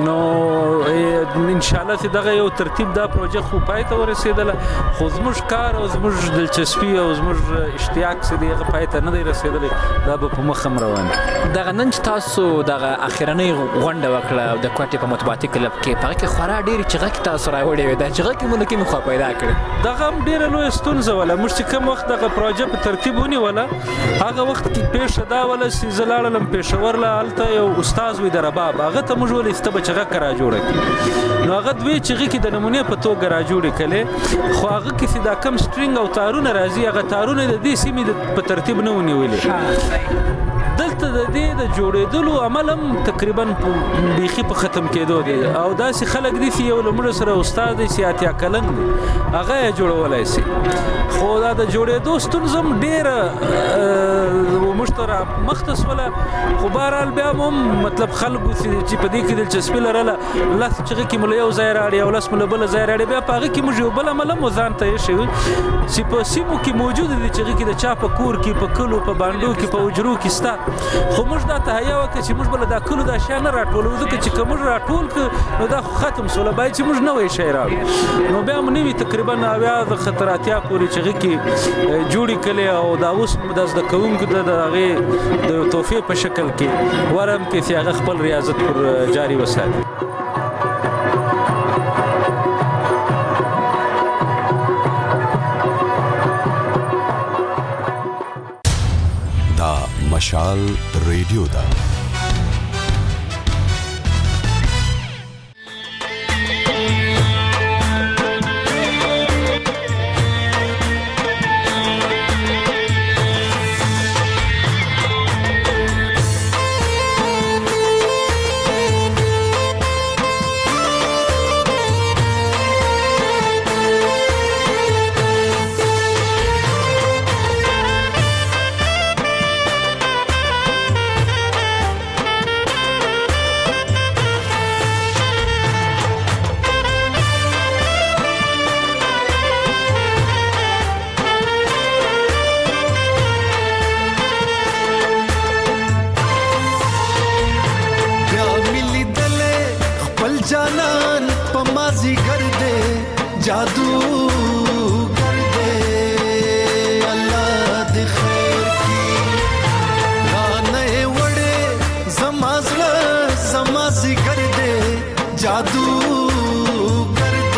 نو ان شاء الله چې دغه یو ترتیب دا پروژه خو پای ته ورسېدله خو زموږ کار او زموږ دلچسپي او زموږ اشتیاق چې دی هغه پای ته نه دی رسېدلی دا به په مخ هم روان دغه نن چې تاسو دغه اخرنۍ غونډه وکړه د کوټې په مطبوعاتي کلب کې په هغه کې خورا ډېرې چغه کې تاسو راوړې وې دا چغه کې مونږ کې مخه پیدا کړې دغه هم ډېره لویه ستونزه وله موږ چې کوم وخت دغه پروژه په ترتیب ونیوله هغه وخت کې پیښه دا وله چې زه لاړلم پېښور له هلته یو استاد وي د رباب هغه ته موږ ویل چې ته به چغه که راجوړه کړي نو هغه 2 چغې کې د نمونې په توګه راجوړې کړې خو هغه کې چې دا کم سټرینګ او تارونه راځي هغه تارونه د دې سیمې په ترتیب نه ونیولې دلته د دې د جوړېدلو عمل هم تقریبا بیخي په ختم کېدو دی او داسې خلک دي چې یو لمړه سره استاد دی چې 80 کلن دی هغه یې جوړولی سي خو دا د جوړېدو ستونزه هم ډېره مشتره مخته سوله خو بهرحال بیا هم مطلب خلکو چې په دې کې دلچسپي لرله لس چغې کې مو له یو ځای راړي او لس مو له بله ځای راړي بیا په هغه کې موږ یو بل عمل هم ځان ته ایښی وي چې په سیمو کې موجود دي چغې کې د چا په کور کې په کلو په بانډو کې په حجرو کې سته خو موږ دا تهیا وکړه چې موږ بل دا کلو دا شیا نه راټولو ځکه چې که موږ راټول کړو نو دا ختم سوله باید چې موږ نوی شی راوړو نو بیا مو نوي تقریبا 90 د خطراتیا پورې چغې کې جوړې کړې او دا اوس د زده کوونکو د هغې د تحفې په شکل کې ورم کې چې هغه خپل ریاضت پر جاري وساتي مشال ریډیو دا जादू कर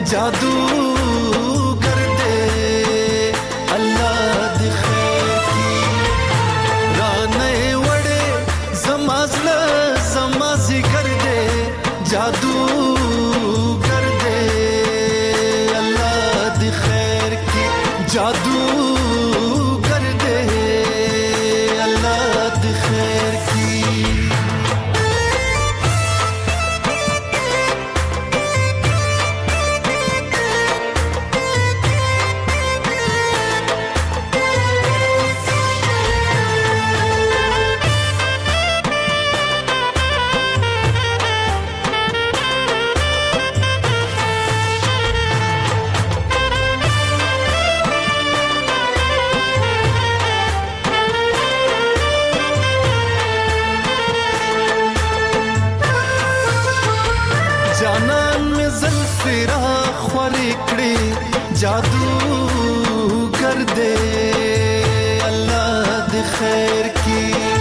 जादू कर दे अल्लाह दी खैर की राने वड़े जमाजला जमाजी कर दे जादू कर दे अल्लाह दी खैर की जादू कर दे अल्लाह दी खैर की जानन में ज़ल्फ़िरा ख्वारी कड़े जादू कर दे अल्लाह दी खैर की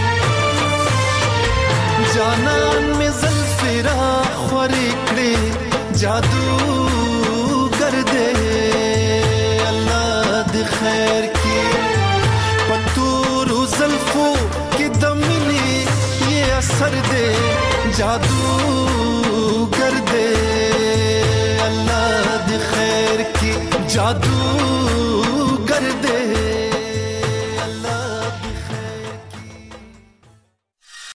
जानन में ज़ल्फ़िरा ख्वारी कड़े जादू कर दे अल्लाह दी खैर की पतूर ज़ल्फ़ो की दमिनी ये असर दे जादू कर दे अल्लाह दी खैर की जादू